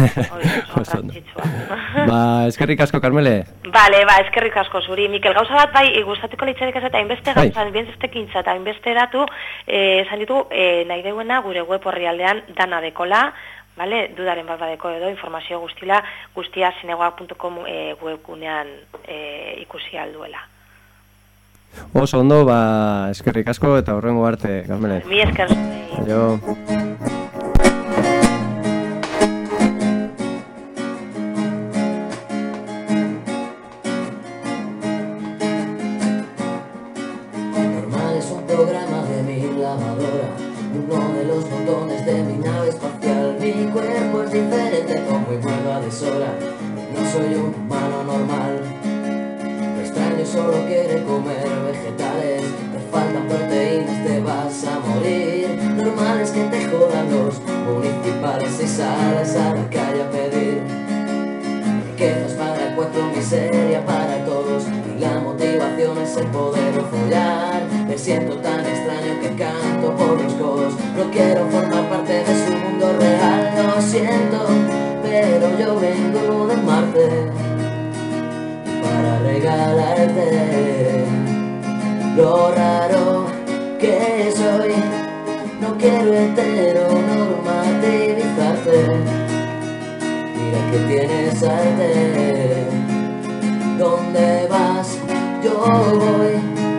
Ba, eskerrik asko, Karmele. Bale, ba, eskerrik asko zuri. Mikel, gauza bat, bai, gustatuko litzarik ez eta inbeste gauza, inbeste kintza eta inbeste eratu, esan ditu, e, nahi deuena gure web horri aldean dana dekola, Vale, dudaren bat badeko edo informazio guztila guztia zinegoak puntu com e, webgunean e, ikusi alduela. Oso ondo, ba, eskerrik asko eta horrengo arte, Carmelet. Mi esker zuen. Jo. Normal es un programa de mi lavadora, uno de los botones de mi nave espacial. Mi cuerpo es diferente como y vuelvo a deshora. No soy un humano normal. Lo extraño solo quiere comer vegetales. Te faltan proteínas, te vas a morir. Normal es que te jodan los municipales y sales a la calle a pedir. Riquezas para cuatro, miseria para todos. Y la motivación es el poder o follar. Me siento tan extraño que canto por los codos. No quiero formar parte de su mundo real, lo siento, pero yo vengo de Marte para regalarte lo raro que soy. No quiero heteronormativizarte. Mira que tienes arte. ¿Dónde vas? Yo voy.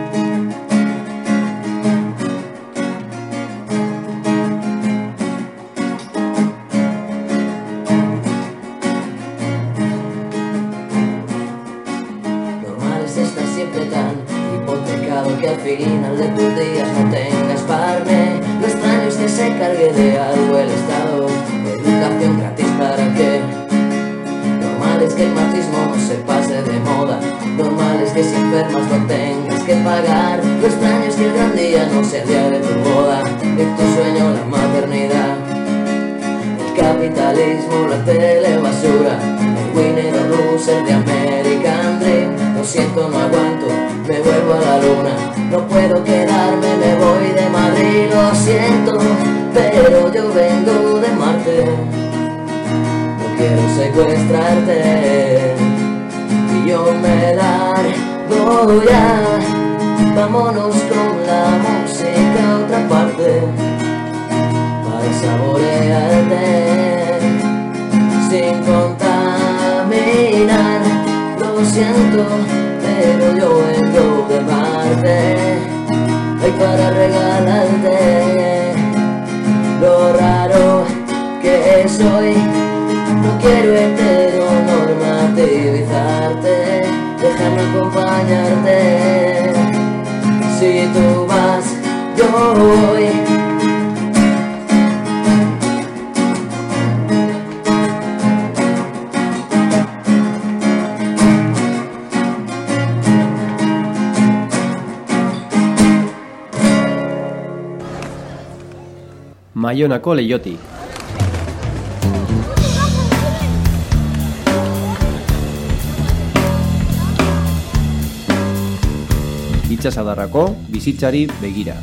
Que al final de tus días no tengas parme. Lo extraño es que se cargue de algo el Estado. Educación gratis para qué. Normal es que el marxismo se pase de moda. Normal es que si enfermas no tengas que pagar. Lo extraño es que el gran día no sea el día de tu boda. De tu sueño la maternidad. El capitalismo, la telebasura. El winner o loser de American Dream. Lo siento, no aguanto, me vuelvo a la luna. No puedo quedarme, me voy de Madrid. Lo siento, pero yo vengo de Marte. No quiero secuestrarte y yo me largo ya. Vámonos con la música a otra parte para saborearte sin contaminar. Lo siento, pero yo vengo de Marte, hay para regalarte lo raro que soy. No quiero heteronormativizarte, déjame acompañarte. Si tú vas, yo voy. Maionako Leiotik. Itsasadarrako bizitzari begira.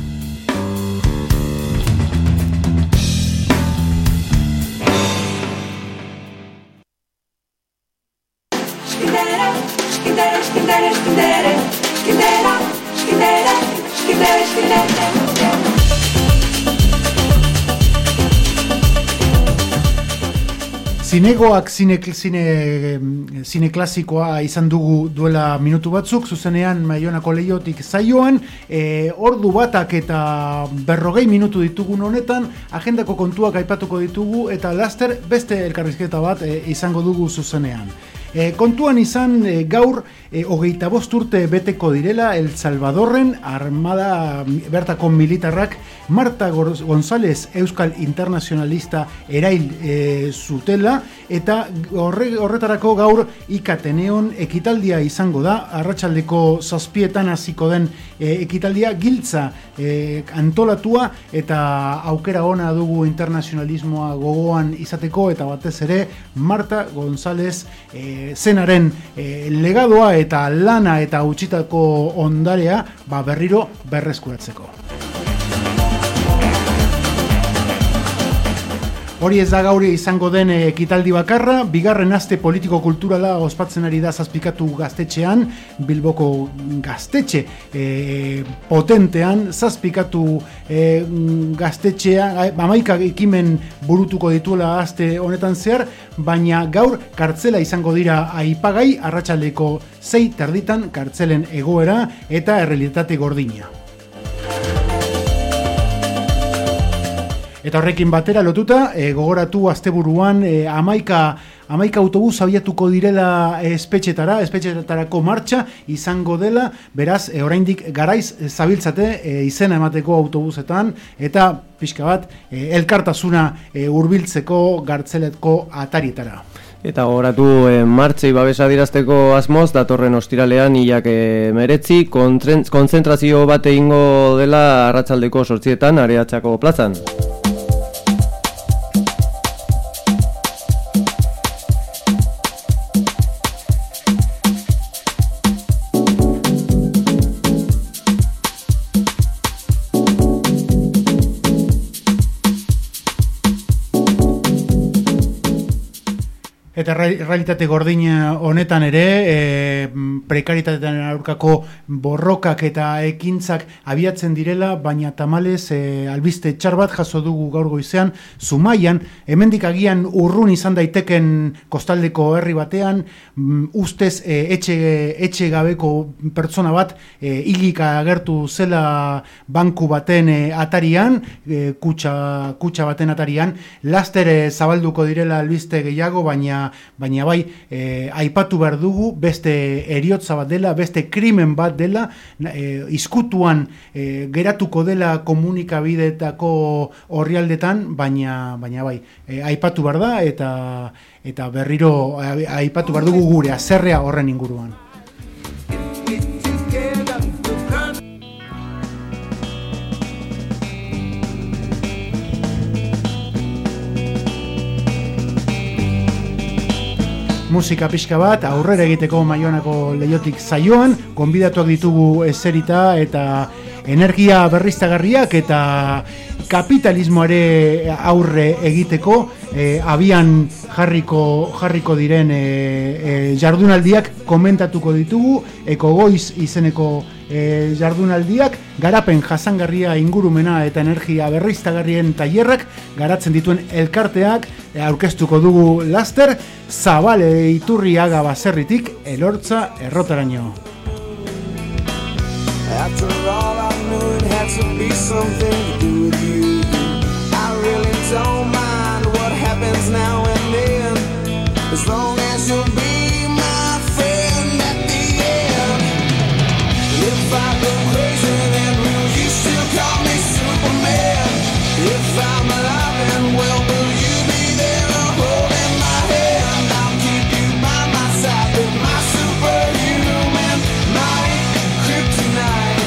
Zinegoak zine, zine, zine klasikoa izan dugu duela minutu batzuk, zuzenean Maionako Leiotik zaioan, e, ordu batak eta berrogei minutu ditugun honetan, agendako kontuak aipatuko ditugu eta laster beste elkarrizketa bat e, izango dugu zuzenean. E, kontuan izan e, gaur e, hogeita bost urte beteko direla El Salvadorren armada bertako militarrak Marta González Euskal Internacionalista erail e, zutela eta horre, horretarako gaur ikateneon ekitaldia izango da, arratsaldeko zazpietan hasiko den e, ekitaldia giltza e, antolatua eta aukera ona dugu internazionalismoa gogoan izateko eta batez ere Marta González e, zenaren e, legadoa eta lana eta utzitako ondarea ba, berriro berreskuratzeko. Hori ez da gaur izango den ekitaldi bakarra, bigarren aste politiko-kulturala ospatzen ari da Zazpikatu gaztetxean, Bilboko gaztetxe e, potentean, Zazpikatu e, gaztetxea, hamaika ekimen burutuko dituela aste honetan zehar, baina gaur kartzela izango dira aipagai, arratsaldeko sei terditan kartzelen egoera eta errealitate gordina. Eta horrekin batera lotuta, e, gogoratu asteburuan e, amaika, amaika autobus abiatuko direla espetxetara, espetxetarako martxa izango dela, beraz, e, oraindik garaiz e, zabiltzate e, izena emateko autobusetan, eta pixka bat, e, elkartasuna e, hurbiltzeko gartzeletko atarietara. Eta gogoratu e, martxei babesa dirazteko asmoz, datorren ostiralean hilak meretzi, kontzentrazio bat egingo dela arratsaldeko sortzietan, Areatxako plazan. Eta realitate gordina honetan ere, e, prekaritatean aurkako borrokak eta ekintzak abiatzen direla, baina tamalez e, albiste txar bat jaso dugu gaur goizean, Zumaian, hemendik agian urrun izan daiteken kostaldeko herri batean, m, ustez e, etxe, etxe gabeko pertsona bat e, hilik agertu zela banku baten e, atarian, e, kutxa, kutxa baten atarian, laster e, zabalduko direla albiste gehiago, baina baina bai, e, aipatu behar dugu, beste eriotza bat dela, beste krimen bat dela, e, izkutuan e, geratuko dela komunikabideetako orrialdetan, baina, baina bai, e, aipatu behar da, eta, eta berriro aipatu behar dugu gure haserrea horren inguruan. Musika pixka bat, aurrera egiteko Maionako Leiotik saioan, gonbidatuak ditugu eserita eta energia berriztagarriak eta kapitalismoare aurre egiteko e, abian jarriko, jarriko diren e, e, jardunaldiak komentatuko ditugu, Ekogoiz izeneko e, jardunaldiak, garapen jasangarria ingurumena eta energia berriztagarrien tailerrak garatzen dituen elkarteak e, aurkeztuko dugu laster, Zabale Iturriaga baserritik Elortza errotaraino. After all I knew it had to be something to do with you. I really don't mind what happens now and then, as long as you'll be my friend at the end. If I go crazy then will you still call me Superman? If I'm alive then well will you be there holding my hand? I'll keep you by my side with my superhuman might, kryptonite.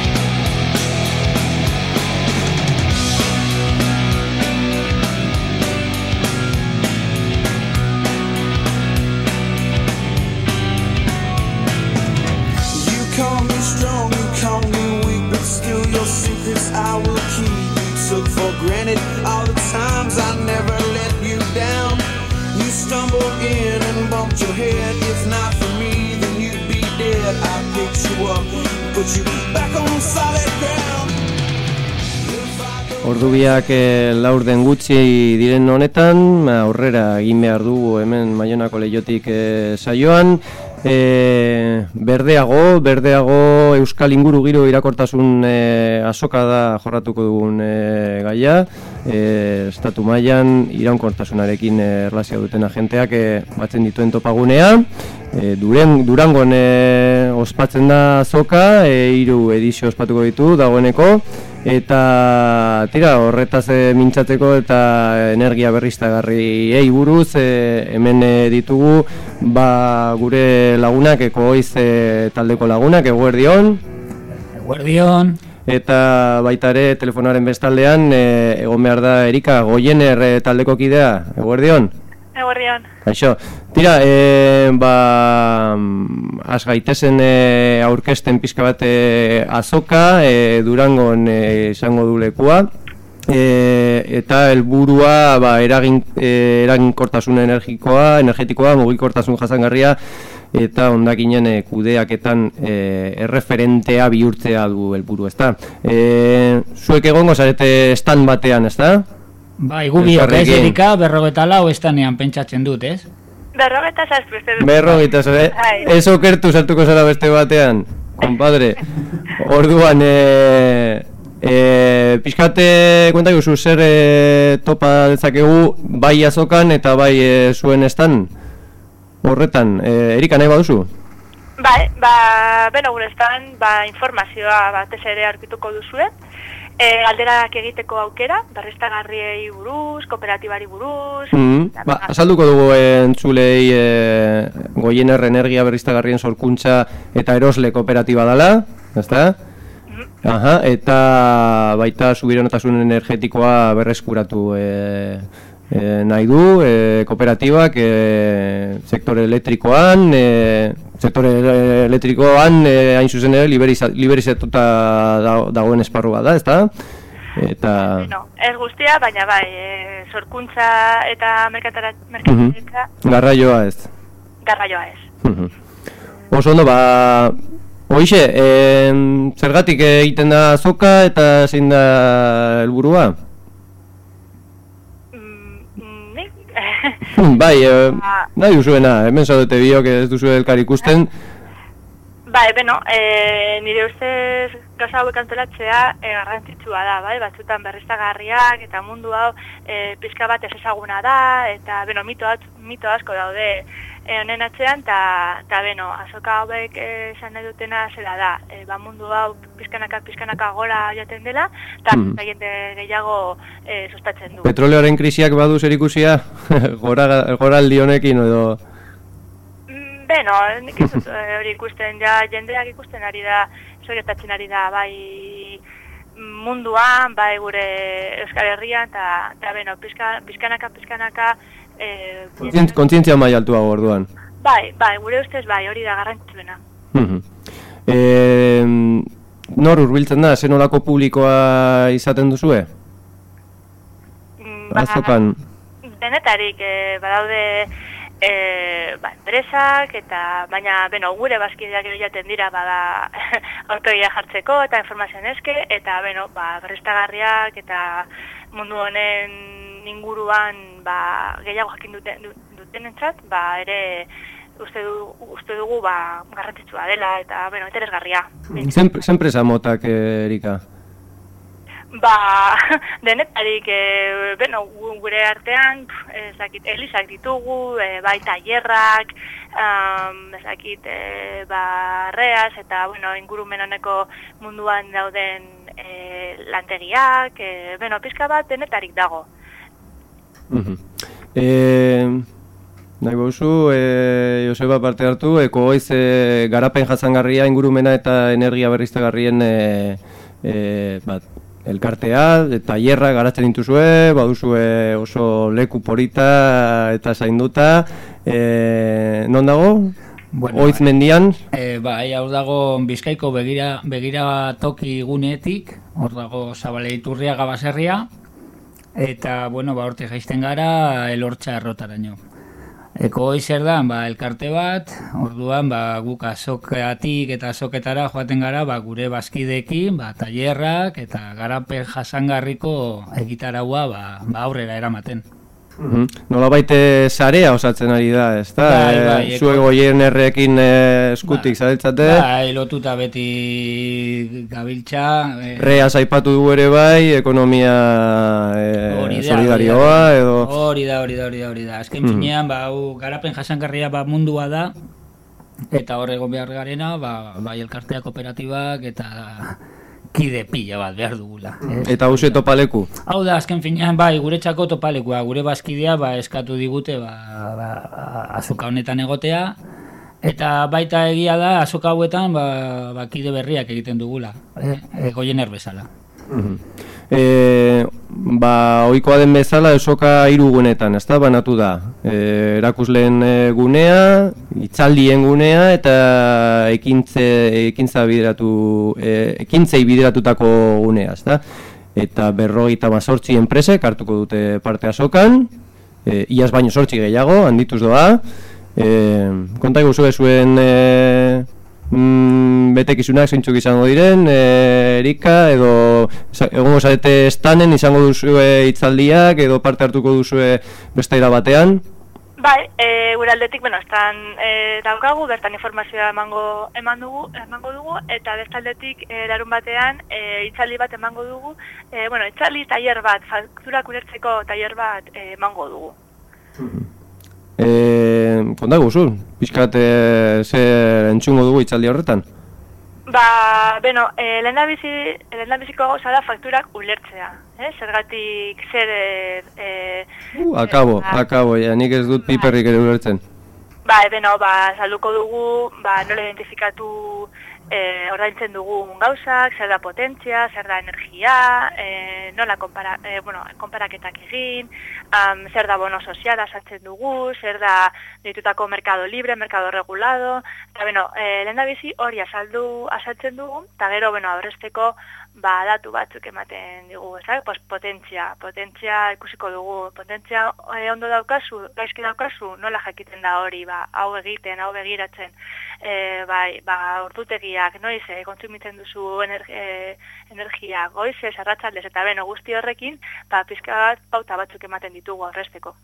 Call me strong, you call me weak, but still your secrets I will keep. You took for granted all the times I never let you down. You stumbled in and bumped your head. If not for me, then you'd be dead. I picked you up, put you back on solid ground. Ordubiak e, laur den gutxi diren honetan, aurrera egin behar dugu hemen Maionako Leiotik e, saioan. E, berdeago, berdeago Euskal Inguru Giro Irakortasun e, azoka da jorratuko dugun e, gaia. E, estatu mailan iraunkortasunarekin e, erlazioa duten agenteak e, batzen dituen topagunea. E, duren, Durangon e, ospatzen da azoka, e, hiru edizio ospatuko ditu dagoeneko. Eta tira, horretaz e, mintzatzeko eta energia berriztagarriei buruz e, hemen e, ditugu ba, gure lagunak, Ekogoiz e, taldeko lagunak, eguerdion. Eguerdion. Eta baita ere telefonaren bestaldean e, egon behar da Erika Goiener e, taldeko kidea, eguerdion. Eguerdion. Kaixo. Tira, e, ba, az gaitezen e, aurkezten pixka bat e, azoka, e, Durangon e, izango du lekua. e, eta helburua ba, eragin, e, eraginkortasun energikoa, energetikoa, mugikortasun jasangarria, eta hondakinen e, kudeaketan e, erreferentea bihurtzea du helburu, ezta? E, zuek egongo zarete stand batean, ezta? Bai, gu biok ez erika, berrogeta lau estanean pentsatzen dut, ez? Berrogeta zazpi, uste dut. Berrogeta zazpi, ez okertu sartuko zara beste batean, compadre. Orduan, e, e, pixkate, kuenta guzu, zer e, topa dezakegu bai azokan eta bai e, zuen estan horretan, e, Erika nahi baduzu? Bai, ba, beno gure estan, ba, informazioa batez ere aurkituko duzue. E, galderak egiteko aukera, berriztagarriei buruz, kooperatibari buruz... Mm, ba, azalduko dugu entzulei e, Goiener energia berriztagarrien sorkuntza eta erosle kooperatiba dela, ezta? Mm. Aha, eta baita subironotasun energetikoa berreskuratu e, e, nahi du, e, kooperatibak e, sektore elektrikoan, e, sektore elektrikoan e, hain zuzen ere liberizatuta dagoen esparrua da, ezta? Eta... No, ez guztia, baina bai, e, sorkuntza eta merkataritza... Uh -huh. Garraioa ez. Garraioa ez. Uh -huh. Oso ondo, ba... Hoixe, e, zergatik egiten da azoka eta zein da helburua? Bai, eh, nahi duzuena, hemen zaudete biok ez duzu elkar ikusten. Bai, beno, e, nire ustez gauza hauek antolatzea e, garrantzitsua da, bai? Batzutan berriztagarriak eta mundu hau e, pizka bat ez ezaguna da, eta beno, mito, mito asko daude e, honen atzean, eta beno, azoka hauek esan nahi dutena zela da, e, ba mundu hau pizkanaka, pizkanaka gora joaten dela, eta mm. gehiago e, sustatzen du. Petroleoaren krisiak badu zerikusia gora, gora aldi honekin edo... Beno, nik ez dut hori ikusten, ja, jendeak ikusten ari da, zoriotatzen ari da, bai munduan, bai gure Euskal Herrian, eta beno, pizka, pizkanaka, pizkanaka... E, Kontzientzia mai altua orduan. Bai, bai, gure ustez bai, hori da garrantzitsuena. e, nor hurbiltzen da, zen olako publikoa izaten duzue? Ba, Azokan? Denetarik, e, badaude... E, ba, enpresak, eta baina, beno, gure bazkideak jaten dira bada aurpegia jartzeko eta informazioan eske, eta, beno, ba, berriztagarriak eta mundu honen inguruan, ba, gehiago jakin duten, dutenentzat, ba, ere uste, du, uste dugu, ba, garrantzitsua dela, eta, beno, interesgarria. Zen presa motak, Erika? Ba, denetarik, e, beno, gure artean, ezakit, elizak ditugu, e, bai tailerrak, um, ezakit, e, ba, reaz, eta, bueno, ingurumen honeko munduan dauden e, lantegiak, e, beno, pizka bat denetarik dago. Uh-huh. e, nahi bauzu, e, Joseba parte hartu, eko goiz e, garapen jasangarria ingurumena eta energia berriztagarrien e, e, bat, elkartea, tailerra garatzen dituzue, baduzue oso leku polita eta zainduta. E, non dago? Bueno, Oiz mendian? E, bai, hau dago Bizkaiko begira, begira toki gunetik, hor dago Zabaleiturria Gabaserria, eta, bueno, ba, hortik jaisten gara, elortza errotaraino. Eko zer da, ba, elkarte bat, orduan ba, guk azokatik eta azoketara joaten gara ba, gure bazkideekin, ba, tailerrak eta garapen jasangarriko egitaraua ba, ba, aurrera eramaten. Uh-huh. Nola baite sarea osatzen ari da, ez da? Bai, bai, e, Zuek Goienerrekin e, eskutik ba, zabiltzate? Bai, lotuta beti gabiltza. E, Reaz aipatu du ere bai, ekonomia e, solidarioa edo... Hori da, hori da, hori da, hori da. Azken mm. finean, ba, garapen jasangarria ba, mundua da, eta hor egon behar garena, ba, bai elkartea kooperatibak eta... kide pila bat behar dugula. Ez? Eta hauze topaleku? Hau da, azken finean, bai, guretzako topalekua, gure bazkidea, ba, eskatu digute, ba, ba, azoka honetan egotea, eta baita egia da, azoka hauetan, ba, ba, kide berriak egiten dugula, e, e, Goiener bezala. Uh-huh. E, ba, ohikoa den bezala, azoka hiru gunetan, ezta, banatu da. E, erakusleen gunea, itzaldien gunea, eta ekintze, ekintza bideratu, e, ekintzei bideratutako gunea, ezta. eta berrogeita hamazortzi enpresek hartuko dute parte azokan, e, iaz baino zortzi gehiago, handituz doa. E, konta iguzu zuen e, mm, betekizunak zeintzuk izango diren, e, Erika, edo egongo zarete estanen izango duzue hitzaldiak, edo parte hartuko duzue beste era batean? Bai, e, gure aldetik, bueno, estan e, daukagu, bertan informazioa emango, eman dugu, emango dugu, eta beste aldetik e, larun batean e, hitzaldi bat emango dugu, e, bueno, hitzaldi tailer bat, fakturak ulertzeko tailer bat e, emango dugu. E, konta guzu, pixkat e, zer entzungo dugu hitzaldi horretan? Ba, beno, e, lehendabiziko gauza da fakturak ulertzea, eh? Zergatik zer... E, uh, akabo, e, akabo, ja, nik ez dut piperrik ere ulertzen. Ba, beno, ba, salduko dugu, ba, nola identifikatu e, ordaintzen dugun gauzak, zer da potentzia, zer da energia, e, nola konpara, e, bueno, konparaketak egin, um, zer da bono soziala sartzen dugu, zer da ditutako merkado libre, merkado regulado, eta beno, e, lehen da bizi hori azaldu azaltzen dugu, eta gero, beno, aurrezteko ba, datu batzuk ematen digu, ezak? Pues, potentzia, potentzia ikusiko dugu, potentzia e, ondo daukazu, gaizki daukazu, nola jakiten da hori, ba, hau egiten, hau begiratzen, e, bai, ba, ordutegiak, noiz, e, kontsumitzen duzu energi, e, energia, goizez, arratsaldez, eta beno, guzti horrekin, ba, pizka bat, pauta batzuk ematen ditugu aurrezteko.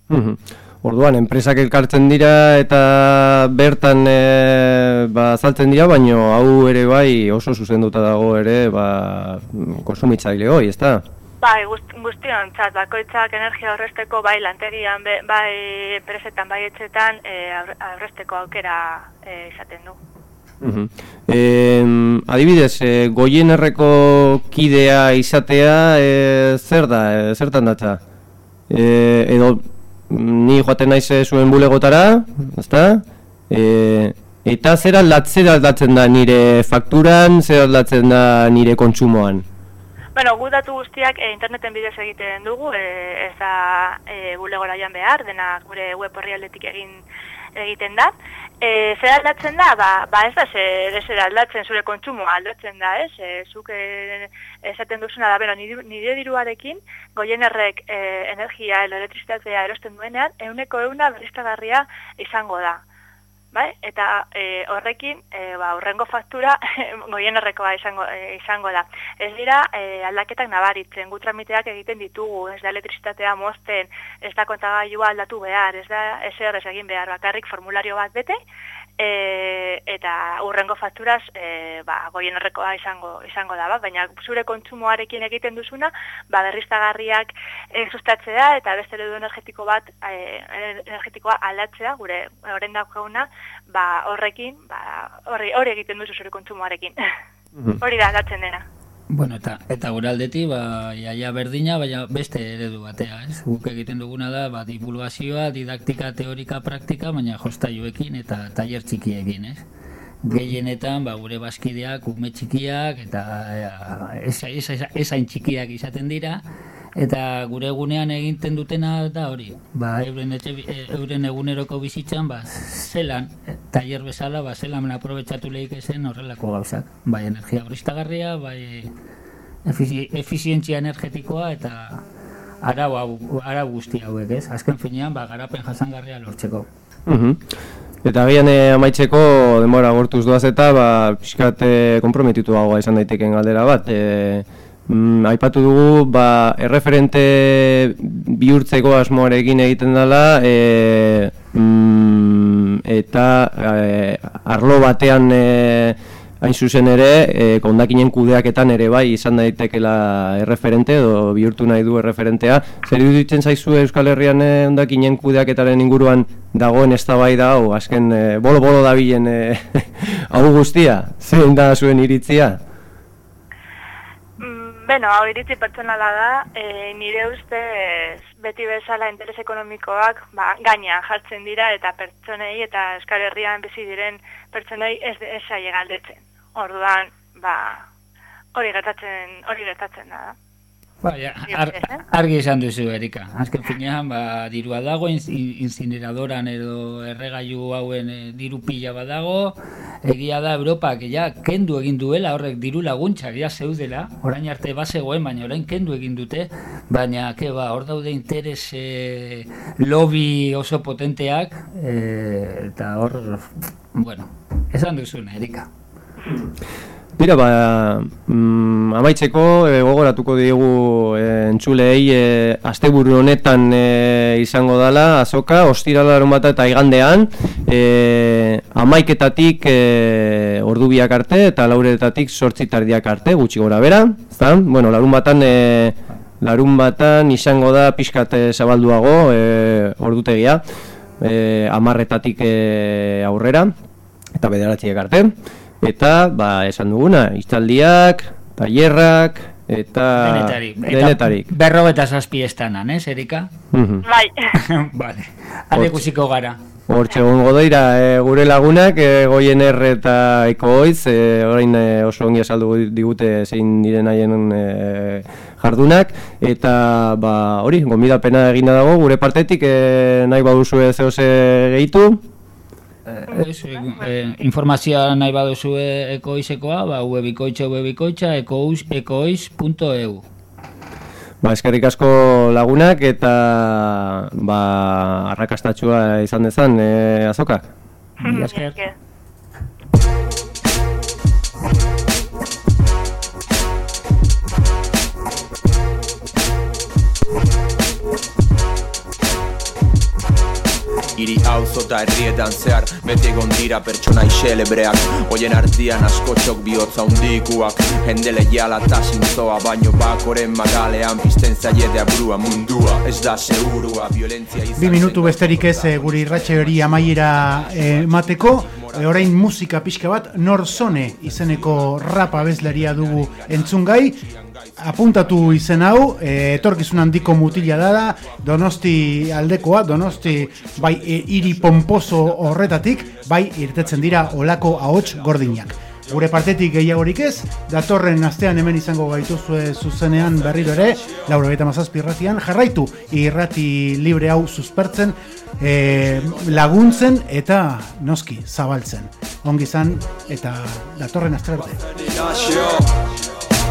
Orduan, enpresak elkartzen dira eta bertan e, ba, azaltzen dira, baino hau ere bai oso zuzenduta dago ere ba, konsumitzaile hoi, ezta? Bai, guzti, guztiontzat, bakoitzak energia aurrezteko bai lantegian, bai enpresetan, bai etxetan e, aurrezteko aukera e, izaten du. Uh-huh. E, adibidez, e, Goienerreko kidea izatea e, zer da, e, zertan datza? E, edo ni joaten naiz zuen bulegotara, ezta? E, eta zer aldatzen aldatzen da nire fakturan, zer aldatzen da nire kontsumoan? Bueno, gu datu guztiak e, interneten bidez egiten dugu, e, ez da e, bulegora joan behar, dena gure web orrialdetik egin egiten da. E, zer aldatzen da? Ba, ba ez da zer, zer aldatzen zure kontsumoa aldatzen da, ez? E, zuk e, esaten duzuna da, bero, nire, nire diruarekin, Goienerrek e, energia, elektrizitatea erosten duenean, euneko euna berriztagarria izango da. Bai? Eta e, horrekin, e, ba, horrengo faktura Goienerrekoa izango, e, izango da. Ez dira e, aldaketak nabaritzen, gu tramiteak egiten ditugu, ez da elektrizitatea mozten, ez da kontagailua aldatu behar, ez da ezer ez egin behar, bakarrik formulario bat bete, e, eta hurrengo fakturaz e, ba, Goienerrekoa izango, izango da, ba? Baina zure kontsumoarekin egiten duzuna, ba, berriztagarriak e, sustatzea eta beste eredu energetiko bat, e, energetikoa aldatzea, gure horren daukaguna, ba, horrekin, ba, horri, hori egiten duzu zure kontsumoarekin. Hori da, aldatzen dena. Bueno, eta, eta gure aldetik, ba, iaia berdina, baina beste eredu batea, ez? Guk egiten duguna da, ba, divulgazioa, didaktika, teorika, praktika, baina jostailuekin eta tailer txikiekin, ez? Gehienetan, ba, gure bazkideak, ume txikiak, eta esain txikiak izaten dira, eta gure egunean egiten dutena da hori, ba, euren, etxe, euren eguneroko bizitzan, ba, zelan, tailer bezala, ba, zelan aprobetxatu lehik ezen horrelako gauzak. Bai, energia berriztagarria, bai, efizi, efizientzia energetikoa, eta arau, arau guzti hauek, ez? Azken finean, ba, garapen jasangarria lortzeko. Uh-huh. Eta agian eh, amaitzeko denbora gortuz doaz eta, ba, pixkat eh, komprometitu dagoa izan daiteken galdera bat, eh, Mm, aipatu dugu, ba, erreferente bihurtzeko asmoarekin egiten dela, e, mm, eta e, arlo batean e, hain zuzen ere, e, hondakinen kudeaketan ere bai izan daitekela erreferente, edo bihurtu nahi du erreferentea. Zer iruditzen zaizu Euskal Herrian e, hondakinen kudeaketaren inguruan dagoen eztabaida hau, azken e, bolo-bolo dabilen e, hau guztia, zein da zuen iritzia? Beno, hau iritzi pertsonala da, e, nire ustez beti bezala interes ekonomikoak ba, gainean jartzen dira eta pertsonei eta Euskal Herrian bizi diren pertsonei ez ez zaie galdetzen. Orduan, ba, hori gertatzen, hori gertatzen da. Ba, ja, ar, argi esan duzu, Erika. Azken finean, ba, dirua dago, incineradoran edo erregailu hauen e, diru pila badago, egia da Europak ja kendu egin duela, horrek diru laguntzak ja zeudela, orain arte bazegoen, baina orain kendu egin dute, baina ke ba, hor daude interes e, lobby oso potenteak, e, eta hor, bueno, esan duzuna, Erika. Bira, ba, mm, amaitzeko e, gogoratuko diegu e, entzulei e, asteburu honetan e, izango dala azoka, ostirala larunbata eta igandean e, amaiketatik e, ordubiak arte eta lauretatik zortzi tardiak arte, gutxi gora bera, ezta? Bueno, larunbatan e, larunbatan izango da pixkat e, zabalduago e, ordutegia, e, amarretatik e, aurrera eta bederatziak arte. Eta, ba, esan duguna, hitzaldiak, tailerrak, eta... Denetarik. Denetarik. Eta berrogeta zazpi estanan, ez, Erika? Uh-huh. Bai. Vale. Adekusiko gara. Hortxe gongo doira, e, gure lagunak, e, Goien Erre eta Ekoiz, e, orain e, oso ongi azaldu digute zein diren haien e, jardunak, eta, ba, hori, gonbidapena egina dago, gure partetik, e, nahi baduzue zehoze gehitu. Ez, eh, informazioa nahi baduzu Ekoizekoa, ba, webikoitza, webikoitza, ekoiz punto e u. Ba, eskerrik asko lagunak eta ba, arrakastatxua izan dezan e, azokak. Mila esker. Hiri auzo eta herrietan zehar beti egon dira pertsona iselebreak, hoien artean askotxok bihotza hundikuak, jende leiala eta zintzoa, baino bakoren magalean pizten zaiedea burua mundua, ez da segurua, violentzia izan... Bi minutu besterik ez e, guri irratxe hori amaiera emateko, e, orain musika pixka bat, Norzone izeneko rap abeslaria dugu entzungai, apuntatu izen hau, e, etorkizun handiko mutila dara, Donosti aldekoa, Donosti bai e, hiri pomposo horretatik, bai irtetzen dira olako ahots gordinak. Gure partetik gehiagorik ez, datorren astean hemen izango gaituzue zuzenean berriro ere, laurogeita hamazazpi irratian, jarraitu irrati libre hau suspertzen, e, laguntzen eta noski zabaltzen. Ongi izan eta datorren astera arte.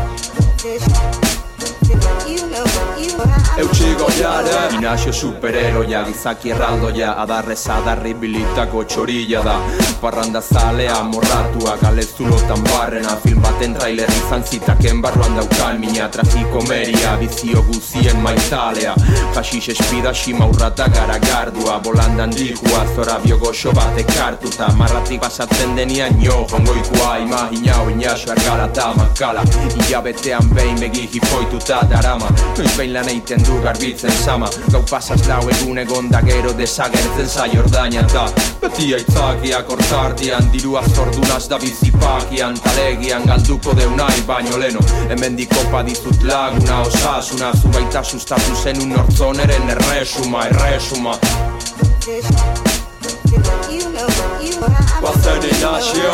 Eutxigo jare Inazio supereroia, gizaki erraldoia, adarrez adarri bilitako txorilla da, parranda zalea, morratua, galeztulotan barrena, film baten trailer izan zitaken barruan daukan mina, tragikomeria, bizio guzien maitalea, jaxix espida xima urrata gara gardua, bolandan dikua, zora biogoxo bat ekartuta, marratik pasatzen denian jo, jongoikoa, imagina oinaxo argala eta makala, hilabetean behin begi hipoituta darama, noiz behin lan eiten du garbitzen sama, gau pasaz lau egun egon da gero desagertzen zai ordaina ta, beti aitzakiak hortartian, dirua zordunaz da bizipakian, talegian galduko deunai baino leno, hemendiko padizut laguna osasuna, zu baita sustatu zenun nortzoneren erresuma, erresuma. Guazen inazio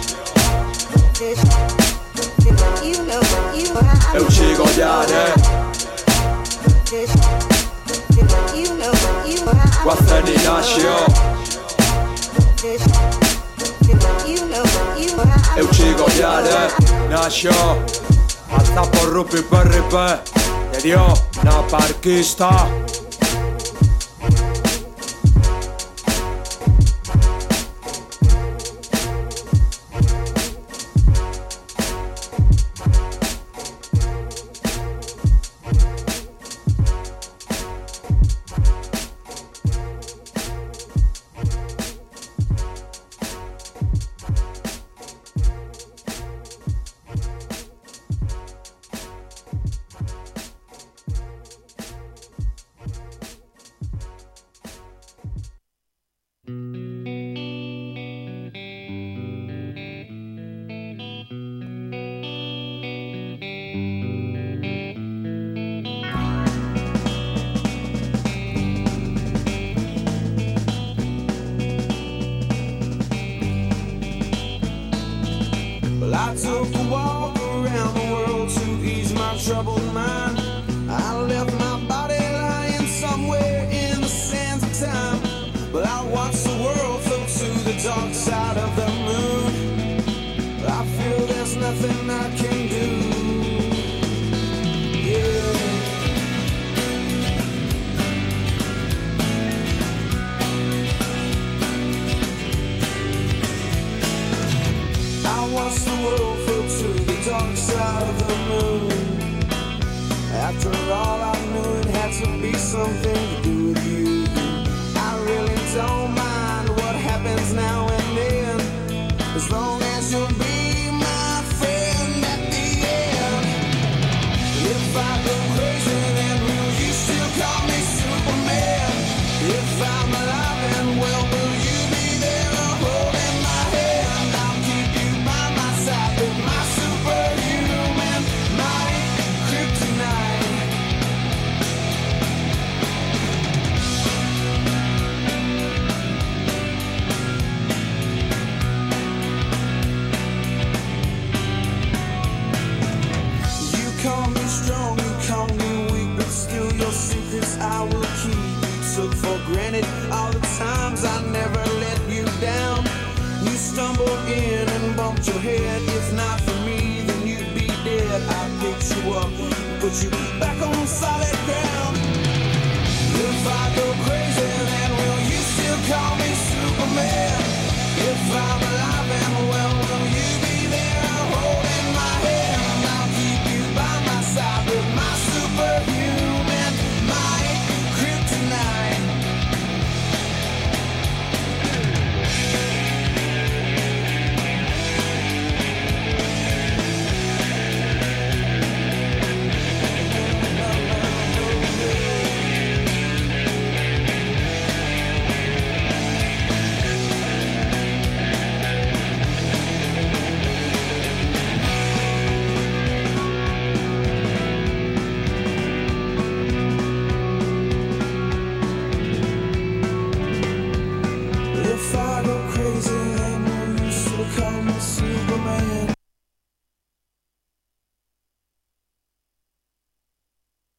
Eutxigo jare Guazen inazio Eutxigo jare Nazio Alta porrupi perripe Edio na parkista I took a walk around the world to ease my troubled mind. I left my body lying somewhere in the sands of time, but I watched the world float to the dark side of the moon. For all I knew, it had to be something to do with you. I really don't mind what happens now and then, as long as you'll be my friend at the end. If I go crazy, then will you still call me Superman? If I'm alive, then well, will you be there holding my hand? I'll keep you by my side, with my superhuman might, kryptonite. You call me strong, you call me weak, but still your secrets I will keep. Took for granted all the times I never let you down. You stumbled in and bumped your head. If not for me, then you'd be dead. I picked you up, put you back on solid